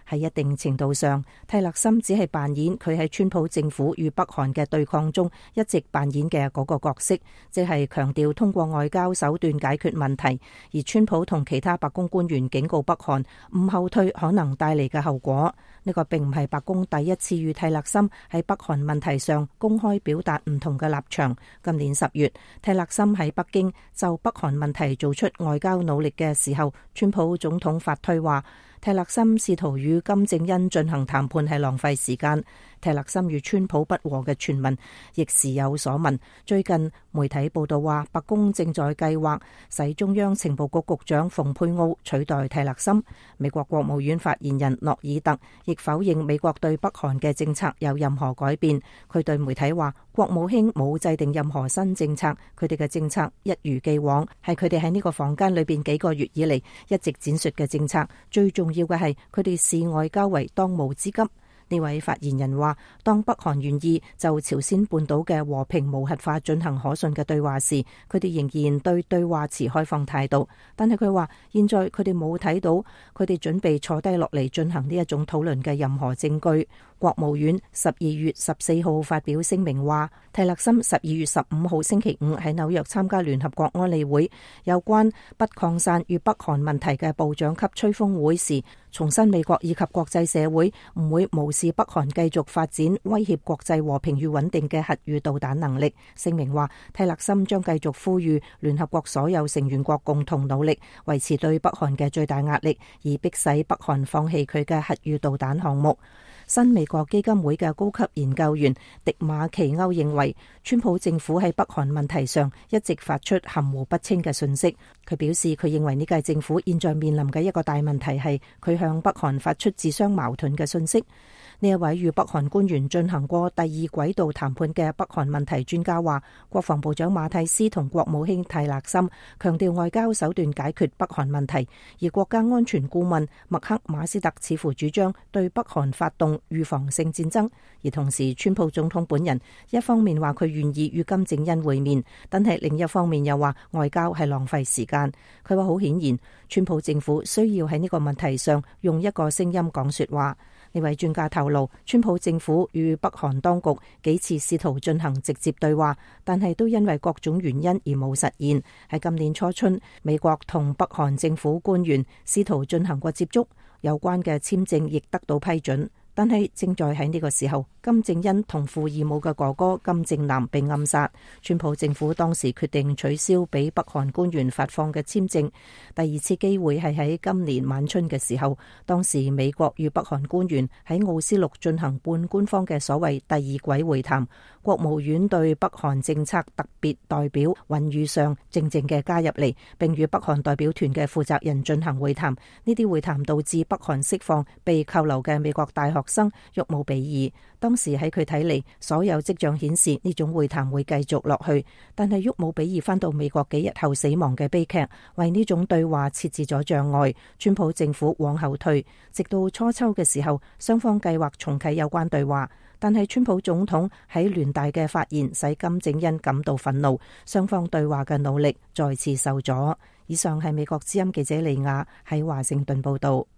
喺一定程度上，蒂勒森只係扮演佢喺川普政府與北韓嘅對抗中一直扮演嘅嗰個角色，即係強調通過外交手段解決問題。而川普同其他白宮官員警告北韓唔後退可能帶嚟嘅後果。呢個並唔係白宮第一次與蒂勒森喺北韓問題上公開表達唔同嘅立場。今年10月，蒂勒森喺北京就北韓問題做出外交努力嘅時候，川普總統發推話蒂勒森試圖與金正恩進行談判係浪費時間。蒂勒森與川普不和嘅傳聞亦時有所聞。最近媒體報道話，白宮正在計劃使中央情報局局長蓬佩奧取代蒂勒森。美國國務院發言人諾爾特亦否認美國對北韓嘅政策有任何改變。佢對媒體話，國務卿冇制定任何新政策，佢哋嘅政策一如既往，係佢哋喺呢個房間裏邊幾個月以嚟一直展述嘅政策。最重要嘅係佢哋視外交為當務之急。呢位發言人話，當北韓願意就朝鮮半島嘅和平無核化進行可信嘅對話時，佢哋仍然對對話持開放態度。但係佢話，現在佢哋冇睇到佢哋準備坐低落嚟進行呢一種討論嘅任何證據。國務院12月14號發表聲明話，蒂勒森12月15號星期五喺紐約參加聯合國安理會有關不擴散與北韓問題嘅部長級吹風會時，重申美國以及國際社會唔會無視北韓繼續發展威脅國際和平與穩定嘅核與導彈能力。聲明話，蒂勒森將繼續呼籲聯合國所有成員國共同努力，維持對北韓嘅最大壓力，而迫使北韓放棄佢嘅核與導彈項目。新美國基金會嘅高級研究員迪馬奇歐認為，川普政府喺北韓問題上一直發出含糊不清嘅訊息。佢表示，佢認為呢屆政府現在面臨嘅一個大問題係佢向北韓發出自相矛盾嘅訊息。呢一位與北韓官員進行過第二軌道談判嘅北韓問題專家話，國防部長馬蒂斯同國務卿蒂勒森強調外交手段解決北韓問題，而國家安全顧問麥克馬斯特似乎主張對北韓發動預防性戰爭。而同時，川普總統本人一方面話佢願意與金正恩會面，但係另一方面又話外交係浪費時間。佢話好顯然，川普政府需要喺呢個問題上用一個聲音講說話。呢位專家透露，川普政府與北韓當局幾次試圖進行直接對話，但係都因為各種原因而冇實現。喺今年初春，美國同北韓政府官員試圖進行過接觸，有關嘅簽證亦得到批准。但係正在喺呢個時候，金正恩同父異母嘅哥哥金正男被暗殺。川普政府當時決定取消俾北韓官員發放嘅簽證。第二次機會係喺今年晚春嘅時候，當時美國與北韓官員喺奧斯陸進行半官方嘅所謂第二軌會談。國務院對北韓政策特別代表尹宇尚靜靜嘅加入嚟，並與北韓代表團嘅負責人進行會談。呢啲會談導致北韓釋放被扣留嘅美國大學生沃姆比爾。當時喺佢睇嚟，所有跡象顯示呢種會談會繼續落去。但係沃姆比爾返到美國幾日後死亡嘅悲劇，為呢種對話設置咗障礙。川普政府往後退，直到初秋嘅時候，雙方計劃重啟有關對話。但係川普總統喺聯大嘅發言使金正恩感到憤怒，雙方對話嘅努力再次受阻。以上係美國之音記者利亞喺華盛頓報道。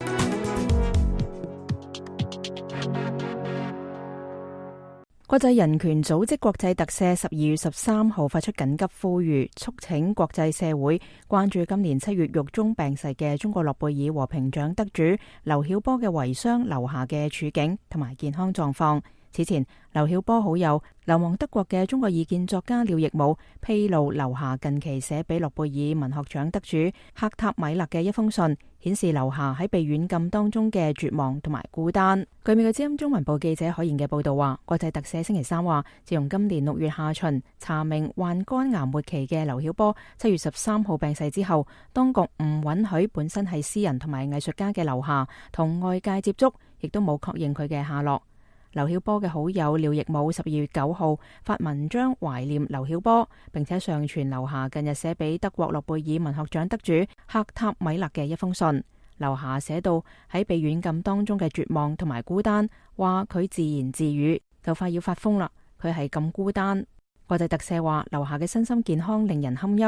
國際人權組織國際特赦12月13號發出緊急呼籲，促請國際社會關注今年7月獄中病逝嘅中國諾貝爾和平獎得主劉曉波嘅遺孀劉霞嘅處境同埋健康狀況。此前，劉曉波好友流亡德國嘅中國異見作家廖亦武披露劉霞近期寫俾諾貝爾文學獎得主赫塔米勒嘅一封信，顯示劉霞喺被軟禁當中嘅絕望同埋孤單。據美國之音中文部記者海賢嘅報道話，國際特赦星期三話，自從今年6月下旬查明患肝癌末期嘅劉曉波7月13號病逝之後，當局唔允許本身係詩人同埋藝術家嘅劉霞同外界接觸，亦都冇確認佢嘅下落。劉曉波嘅好友廖亦武12月9號發文章懷念劉曉波，並且上傳劉霞近日寫俾德國諾貝爾文學獎得主赫塔米勒嘅一封信。劉霞寫到喺被軟禁當中嘅絕望同埋孤單，話佢自言自語就快要發瘋啦，佢係咁孤單。國際特赦話劉霞嘅身心健康令人堪憂，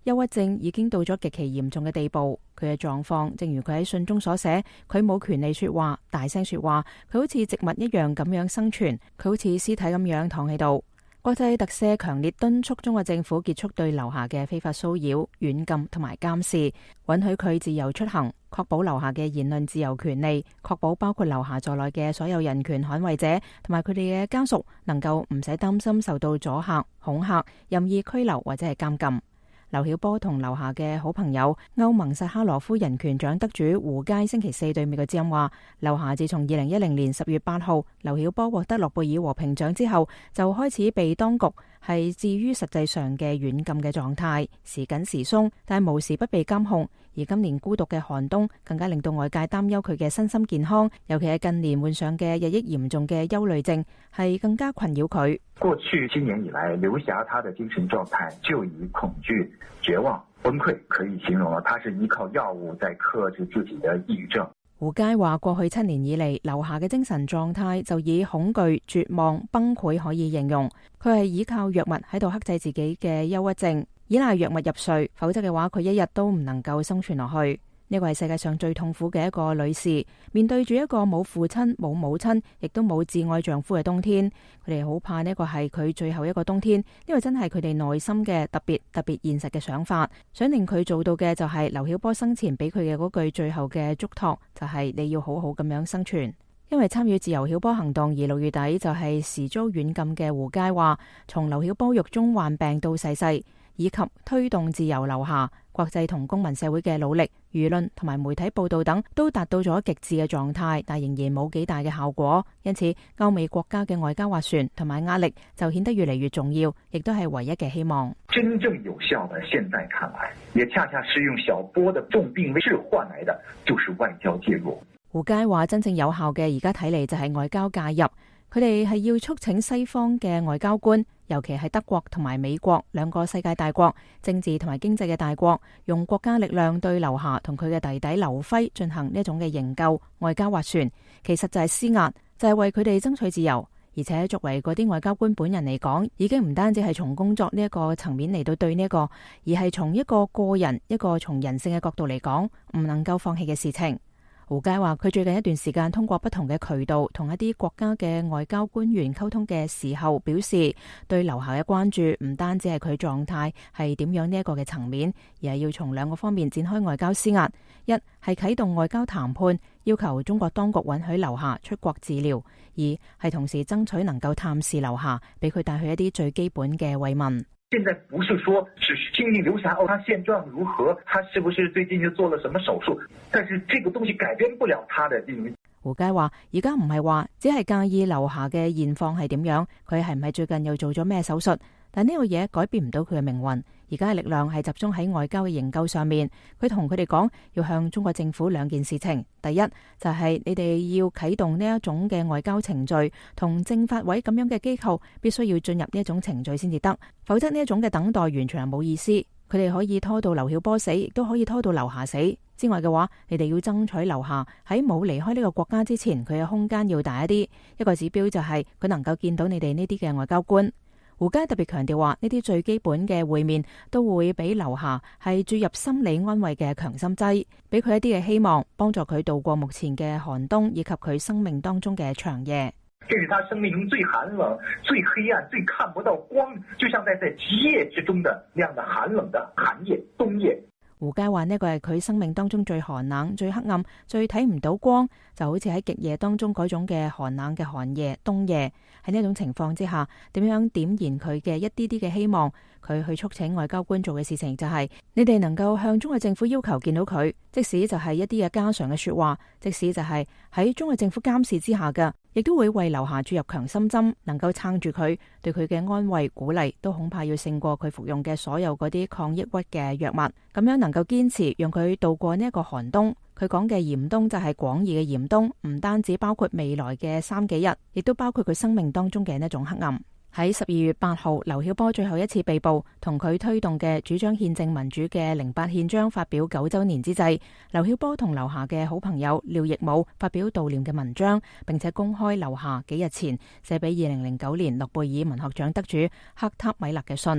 憂鬱症已經到咗極其嚴重嘅地步。佢嘅狀況正如佢喺信中所寫，佢冇權利說話，大聲說話，佢好似植物一樣咁樣生存，佢好似屍體咁樣躺喺度。國際特赦強烈敦促中國政府結束對劉霞嘅非法騷擾、軟禁同埋監視，允許佢自由出行，確保劉霞嘅言論自由權利，確保包括劉霞在內嘅所有人權捍衛者同埋佢哋嘅家屬能夠唔使擔心受到阻嚇、恐嚇、任意拘留或者係監禁。劉曉波同劉霞嘅好朋友歐盟薩哈羅夫人權獎得主胡佳星期四對美國之音話，劉霞自從2010年10月8號劉曉波獲得諾貝爾和平獎之後，就開始被當局係置於實際上嘅軟禁嘅狀態，時緊時鬆，但係無時不被監控。而今年孤獨嘅寒冬更加令到外界擔憂佢嘅身心健康，尤其係近年患上嘅日益嚴重嘅憂慮症，係更加困擾佢。 過去7年以來，劉霞她的精神狀態就以恐懼、絕望、崩潰可以形容了。她是依靠藥物在克制自己的抑鬱症。 胡佳話：過去7年以嚟，劉霞嘅精神狀態就以恐懼、絕望、崩潰可以形容。佢係依靠藥物喺度克制自己嘅憂鬱症，依賴藥物入睡，否則嘅話佢一日都唔能夠生存落去。呢個係世界上最痛苦嘅一個女士，面對住一個冇父親、冇母親，亦都冇摯愛丈夫嘅冬天，佢哋好怕呢個係佢最後一個冬天。呢個真係佢哋內心嘅特別現實嘅想法。想令佢做到嘅就係劉曉波生前俾佢嘅嗰句最後嘅囑託，就係你要好好咁樣生存。因為參與自由曉波行動而6月底就係時遭軟禁嘅胡佳話，從劉曉波獄中患病到逝世，以及推動自由劉霞，國際同公民社會嘅努力、輿論同埋媒體報道等都達到咗極致嘅狀態，但仍然冇幾大嘅效果。因此，歐美國家嘅外交斡旋同埋壓力就顯得越嚟越重要，亦都係唯一嘅希望。 真正有效的，現在看來，也恰恰是用小波的重病危治換來的，就是外交介入。 胡佳話：真正有效嘅而家睇嚟就係外交介入，佢哋係要促請西方嘅外交官，尤其係德國同埋美國兩個世界大國、政治同埋經濟嘅大國，用國家力量對劉霞同佢嘅弟弟劉輝進行呢一種嘅營救、外交斡旋，其實就係施壓，就係為佢哋爭取自由。而且作為嗰啲外交官本人嚟講，已經唔單止係從工作呢一個層面嚟到對呢一個，而係從一個個人、一個從人性嘅角度嚟講，唔能夠放棄嘅事情。胡佳話：佢最近一段時間通過不同嘅渠道同一啲國家嘅外交官員溝通嘅時候，表示對劉霞嘅關注唔單止係佢狀態係點樣呢一個嘅層面，而係要從2個方面展開外交施壓。一係啟動外交談判，要求中國當局允許劉霞出國治療；二係同時爭取能夠探視劉霞，俾佢帶去一啲最基本嘅慰問。 現在不是說只是聽聽劉霞他現狀如何，他是不是最近就做了什麼手術，但是這個東西改變不了他的命運。 胡佳話：而家唔係話只係介意劉霞嘅現況係點樣，佢係唔係最近又做咗咩手術，但呢個嘢改變唔到佢嘅命運。而家嘅力量係集中喺外交嘅營救上面。佢同佢哋講，要向中國政府2件事情。第一就係你哋要啟動呢一種嘅外交程序，同政法委咁樣嘅機構必須要進入呢一種程序先至得，否則呢一種嘅等待完全係冇意思。佢哋可以拖到劉曉波死，亦都可以拖到劉霞死。之外嘅話，你哋要爭取劉霞喺冇離開呢個國家之前，佢嘅空間要大一啲。一個指標就係佢能夠見到你哋呢啲嘅外交官。胡佳特別強調話，呢啲最基本嘅會面都會俾劉霞係注入心理安慰嘅強心劑，俾佢一啲嘅希望，幫助佢度過目前嘅寒冬以及佢生命當中嘅長夜。 這是他生命中最寒冷、最黑暗、最看不到光，就像在極夜之中的那樣的寒冷的寒夜、冬夜。 胡佳話呢個係佢生命當中最寒冷、最黑暗、最睇唔到光，就好似喺極夜當中嗰種嘅寒冷嘅寒夜、冬夜。喺呢一種情況之下，點樣點燃佢嘅一啲啲嘅希望？佢去促請外交官做嘅事情就係，你哋能夠向中國政府要求見到佢，即使就係一啲嘅家常嘅說話，即使就係喺中國政府監視之下嘅，亦都會為劉霞注入強心針，能夠撐住佢，對佢嘅安慰鼓勵都恐怕要勝過佢服用嘅所有嗰啲抗抑鬱嘅藥物。咁樣能夠堅持讓佢度過呢一個寒冬。佢講嘅嚴冬就係廣義嘅嚴冬，唔單止包括未來嘅3幾日，亦都包括佢生命當中嘅呢種黑暗。喺12月8號，劉曉波最後一次被捕，同佢推動嘅主張憲政民主嘅08憲章發表9週年之際，劉曉波同劉霞嘅好朋友廖亦武發表悼念嘅文章，並且公開劉霞幾日前寫俾2009年諾貝爾文學獎得主克塔米勒嘅信。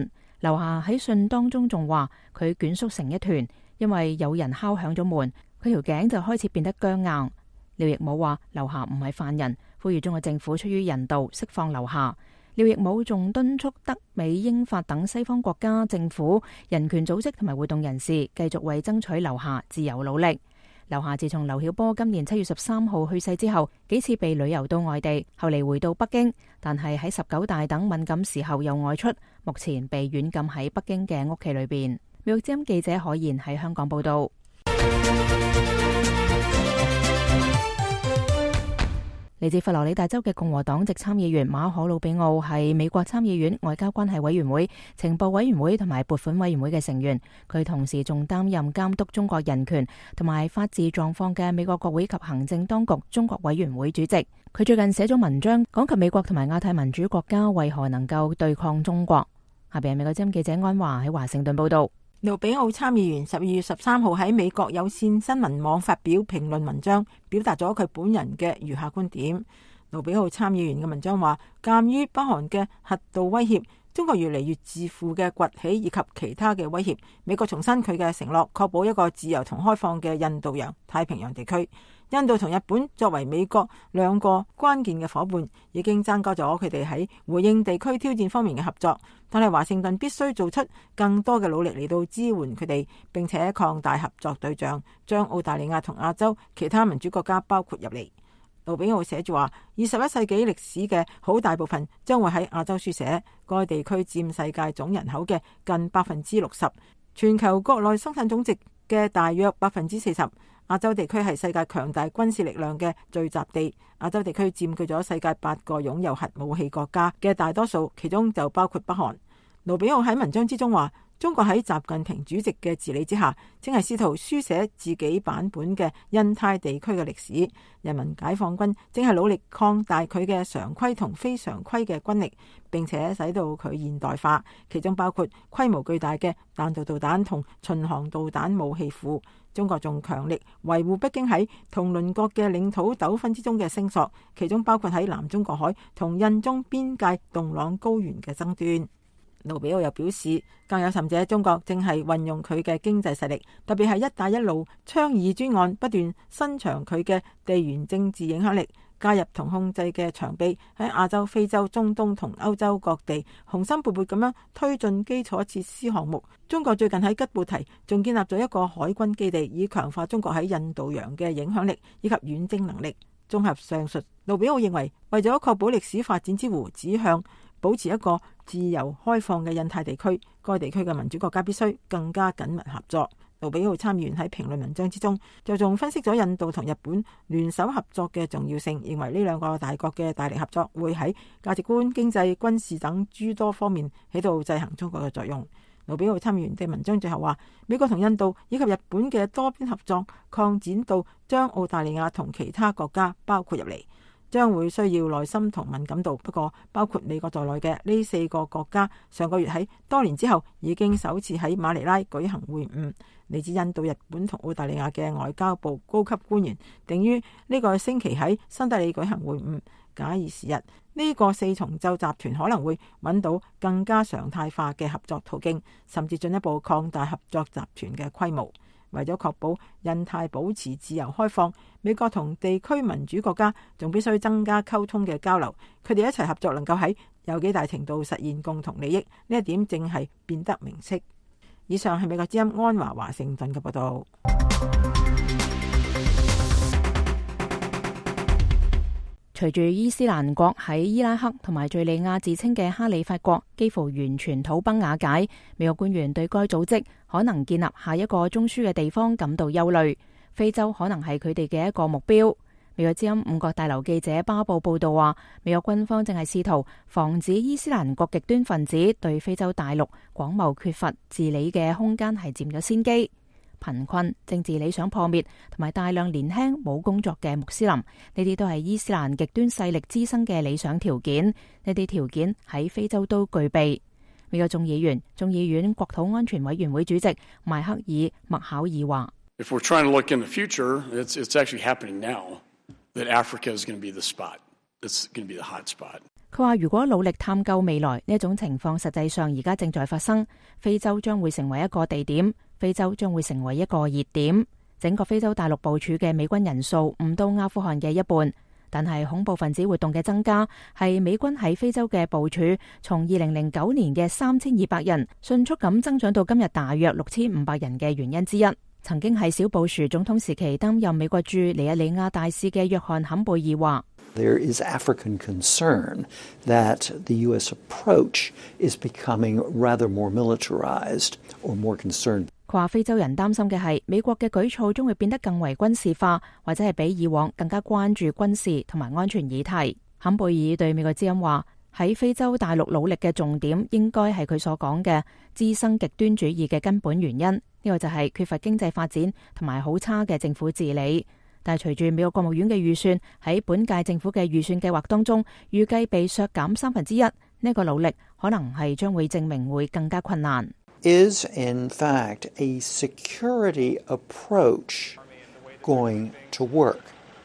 劉霞喺信當中仲話佢捲縮成一團，因為有人敲響咗門，佢條頸就開始變得僵硬。廖亦武話劉霞唔係犯人，呼籲中國政府出於人道釋放劉霞。廖亦武仲敦促德美英法等西方國家政府、人權組織同埋活動人士繼續為爭取劉霞自由努力。劉霞自從劉曉波今年7月13號去世之後，幾次被旅遊到外地，後嚟回到北京，但係喺19大等敏感時候又外出，目前被軟禁喺北京嘅屋企裏邊。美國之音記者可言喺香港報道。嚟自佛羅里達州嘅共和黨籍參議員馬可魯比奧係美國參議院外交關係委員會、情報委員會同埋撥款委員會嘅成員，佢同時仲擔任監督中國人權同埋法治狀況嘅美國國會及行政當局中國委員會主席。佢最近寫咗文章講及美國同埋亞太民主國家為何能夠對抗中國。下邊係美國之音記者安華喺華盛頓報道。 盧比奧參議員12月13號喺美國有線新聞網發表評論文章，表達咗佢本人嘅餘下觀點。盧比奧參議員嘅文章話，鑒於北韓嘅核導威脅、中國越嚟越自負嘅崛起以及其他嘅威脅，美國重申佢嘅承諾，確保一個自由同開放嘅印度洋太平洋地區。印度同日本作為美國兩個關鍵嘅夥伴，已經增加咗佢哋喺回應地區挑戰方面嘅合作。但係華盛頓必須做出更多嘅努力嚟到支援佢哋，並且擴大合作對象，將澳大利亞同亞洲其他民主國家包括入嚟。盧比奧寫住話，21世紀歷史嘅好大部分將會喺亞洲書寫，該地區佔世界總人口嘅近60%，全球國內生產總值嘅大約40%。亞洲地區係世界強大軍事力量嘅聚集地，亞洲地區佔據咗世界8個擁有核武器國家嘅大多數，其中就包括北韓。盧比奧喺文章之中話，中國喺習近平主席嘅治理之下，正係試圖書寫自己版本嘅印太地區嘅歷史。人民解放軍正係努力擴大佢嘅常規同非常規嘅軍力，並且使到佢現代化，其中包括規模巨大嘅彈道導彈同巡航導彈武器庫。中國仲強力維護北京喺同鄰國嘅領土糾紛之中嘅聲索，其中包括喺南中國海同印中邊界洞朗高原嘅爭端。盧比奧又表示，更有甚者，中國正係運用佢嘅經濟實力，特別係一帶一路倡議專案，不斷伸長佢嘅地緣政治影響力，介入同控制嘅長臂，喺亞洲、非洲、中東同歐洲各地雄心勃勃咁樣推進基礎設施項目。中國最近喺吉布提仲建立咗一個海軍基地，以強化中國喺印度洋嘅影響力以及遠征能力。綜合上述，盧比奧認為，為咗確保歷史發展之弧指向保持一個自由開放嘅印太地區，該地區嘅民主國家必須更加緊密合作。盧比奧參議員喺評論文章之中就仲分析咗印度同日本聯手合作嘅重要性，認為呢兩個大國嘅大力合作會喺價值觀、經濟、軍事等諸多方面起到制衡中國嘅作用。盧比奧參議員嘅文章最後話，美國同印度以及日本嘅多邊合作擴展到將澳大利亞同其他國家包括入嚟，將會需要耐心同敏感度。不過包括美國在內嘅呢4個國家上個月喺多年之後已經首次喺馬尼拉舉行會晤。嚟自印度、日本同澳大利亞嘅外交部高級官員定於呢個星期喺新德里舉行會晤。假以時日，呢個4重奏集團可能會揾到更加常態化嘅合作途徑，甚至進一步擴大合作集團嘅規模。為咗確保印太保持自由開放，美國同地區民主國家仲必須增加溝通嘅交流，佢哋一齊合作能夠喺有幾大程度實現共同利益，呢一點正係變得明晰。以上係美國之音安華華盛頓嘅報道。 隨住伊斯蘭國喺伊拉克同埋敘利亞自稱嘅哈里發國幾乎完全土崩瓦解，美國官員對該組織可能建立下一個中樞嘅地方感到憂慮。非洲可能係佢哋嘅一個目標。美國之音5角大樓記者巴布報道話，美國軍方正係試圖防止伊斯蘭國極端分子對非洲大陸廣袤缺乏治理嘅空間係佔咗先機。貧困、政治理想破滅同埋大量年輕冇工作嘅穆斯林，呢啲都係伊斯蘭極端勢力滋生嘅理想條件。呢啲條件喺非洲都具備。美國眾議員、眾議院國土安全委員會主席邁克爾·麥考爾話 ：If we're trying to look in the future, it's actually happening now that Africa is going to be the spot. It's going to be the hot spot. 佢話如果努力探究未來，呢一種情況實際上而家正在發生，非洲將會成為一個地點，非洲將會成為一個熱點。整個非洲大陸部署嘅美軍人數唔到阿富汗嘅一半，但係恐怖分子活動嘅增加係美軍喺非洲嘅部署從2009年嘅3200人迅速咁增長到今日大約6500人嘅原因之一。曾經喺小布殊總統時期擔任美國駐尼日利亞大使嘅約翰坎貝爾話 ：There is African concern that the U.S. approach is becoming rather more militarized or more concerned. 佢話非洲人擔心嘅係美國嘅舉措將會變得更為軍事化，或者係比以往更加關注軍事同埋安全議題。坎貝爾對美國之音話：喺非洲大陸努力嘅重點應該係佢所講嘅滋生極端主義嘅根本原因，呢個就係缺乏經濟發展同埋好差嘅政府治理。但係隨住美國國務院嘅預算喺本屆政府嘅預算計劃當中預計被削減1/3，呢個努力可能係將會證明會更加困難。 Is in fact a security approach going to work?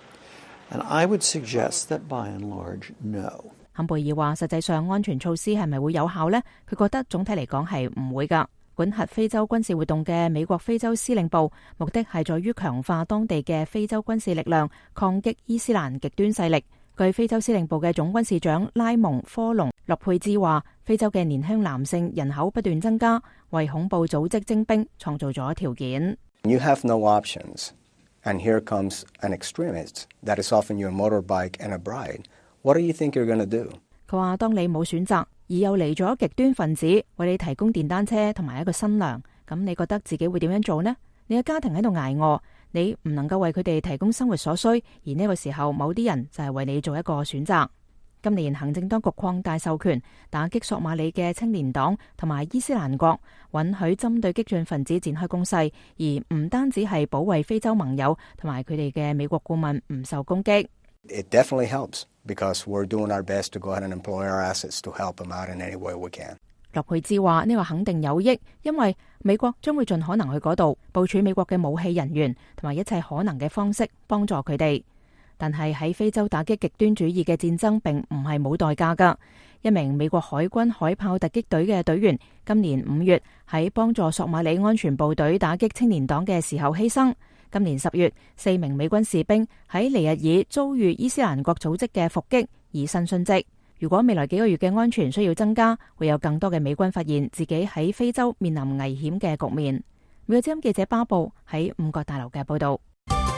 And I would suggest that by and large, no. 坎貝爾話：實際上安全措施係咪會有效呢？佢覺得總體嚟講係唔會㗎。管轄非洲軍事活動嘅美國非洲司令部，目的係在於強化當地嘅非洲軍事力量，抗擊伊斯蘭極端勢力。據非洲司令部嘅總軍事長拉蒙科隆洛佩茲話：非洲嘅年輕男性人口不斷增加，為恐怖組織徵兵創造咗條件。 You have no options, and here comes an extremist that is offering you a motorbike and a bride. What do you think you're going to do? 佢話：當你冇選擇，而又嚟咗極端分子為你提供電單車同埋一個新娘，咁你覺得自己會點樣做呢？你嘅家庭喺度捱餓，你唔能夠為佢哋提供生活所需，而呢個時候某啲人就係為你做一個選擇。今年行政當局擴大授權，打擊索馬里嘅青年黨同埋伊斯蘭國，允許針對激進分子展開攻勢，而唔單止係保衛非洲盟友同埋佢哋嘅美國顧問唔受攻擊。 It definitely helps because we're doing our best to go ahead and employ our assets to help them out in any way we can. 洛佩茲話：呢個肯定有益，因為美國將會盡可能去嗰度部署美國嘅武器人員同埋一切可能嘅方式幫助佢哋。但係喺非洲打擊極端主義嘅戰爭並唔係冇代價㗎。一名美國海軍海豹突擊隊嘅隊員今年5月喺幫助索馬里安全部隊打擊青年黨嘅時候犧牲。今年10月，4名美軍士兵喺尼日爾遭遇伊斯蘭國組織嘅伏擊，以身殉職。如果未來幾個月嘅安全需要增加，會有更多嘅美軍發現自己喺非洲面臨危險嘅局面。美國之音記者巴布喺五角大樓嘅報道。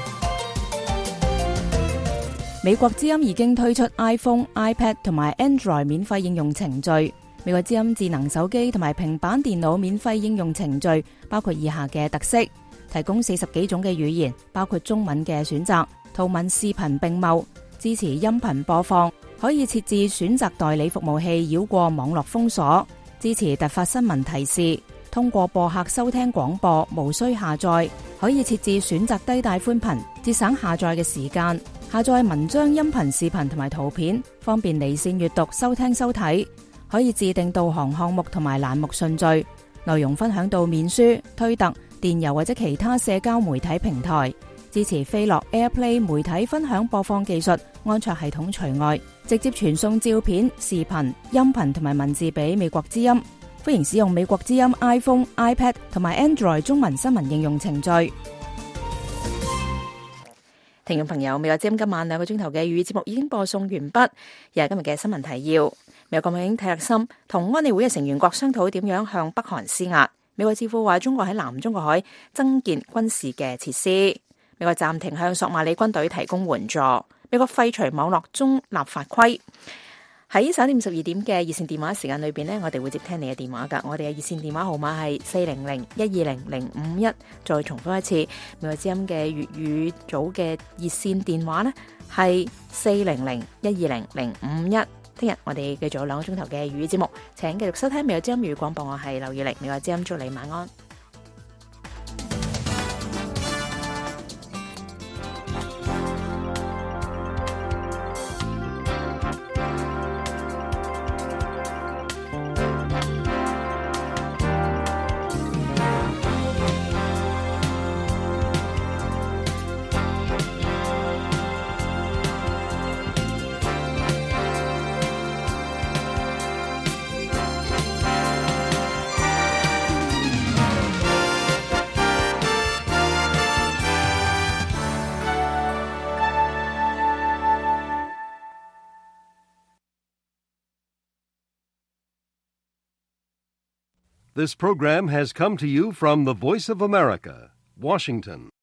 美國之音已經推出 iPhone、iPad 同埋 Android 免費應用程序。美國之音智能手機同埋平板電腦免費應用程序包括以下嘅特色：提供40幾種嘅語言，包括中文嘅選擇，圖文視頻並茂，支持音頻播放，可以設置選擇代理服務器繞過網絡封鎖，支持突發新聞提示，通過播客收聽廣播，無需下載，可以設置選擇低帶寬頻，節省下載嘅時間，下載文章、音頻、視頻同埋圖片，方便離線閱讀、收聽、收睇，可以自定導航項目同埋欄目順序，內容分享到面書、推特、電郵或者其他社交媒體平台，支持飛樂 AirPlay 媒體分享播放技術，安卓系統除外，直接傳送照片、視頻、音頻同埋文字俾美國之音。歡迎使用美國之音 iPhone、iPad 同埋 Android 中文新聞應用程序。聽眾朋友，美國之音今晚2個鐘頭嘅粵語節目已經播送完畢。又係今日嘅新聞提要：美國國務卿蒂勒森同安理會嘅成員國商討點樣向北韓施壓。美國智庫話中國喺南中國海增建軍事嘅設施。美國暫停向索馬里軍隊提供援助。美國廢除網絡中立法規。喺11點12點嘅熱線電話時間裏邊呢，我哋會接聽你嘅電話噶。我哋嘅熱線電話號碼係400-120-051。再重複一次，美國之音嘅粵語組嘅熱線電話呢係400-120-051。聽日我哋繼續有2個鐘頭嘅粵語節目，請繼續收聽美國之音粵語廣播。我係劉以玲，美國之音祝你晚安。 This program has come to you from the Voice of America, Washington.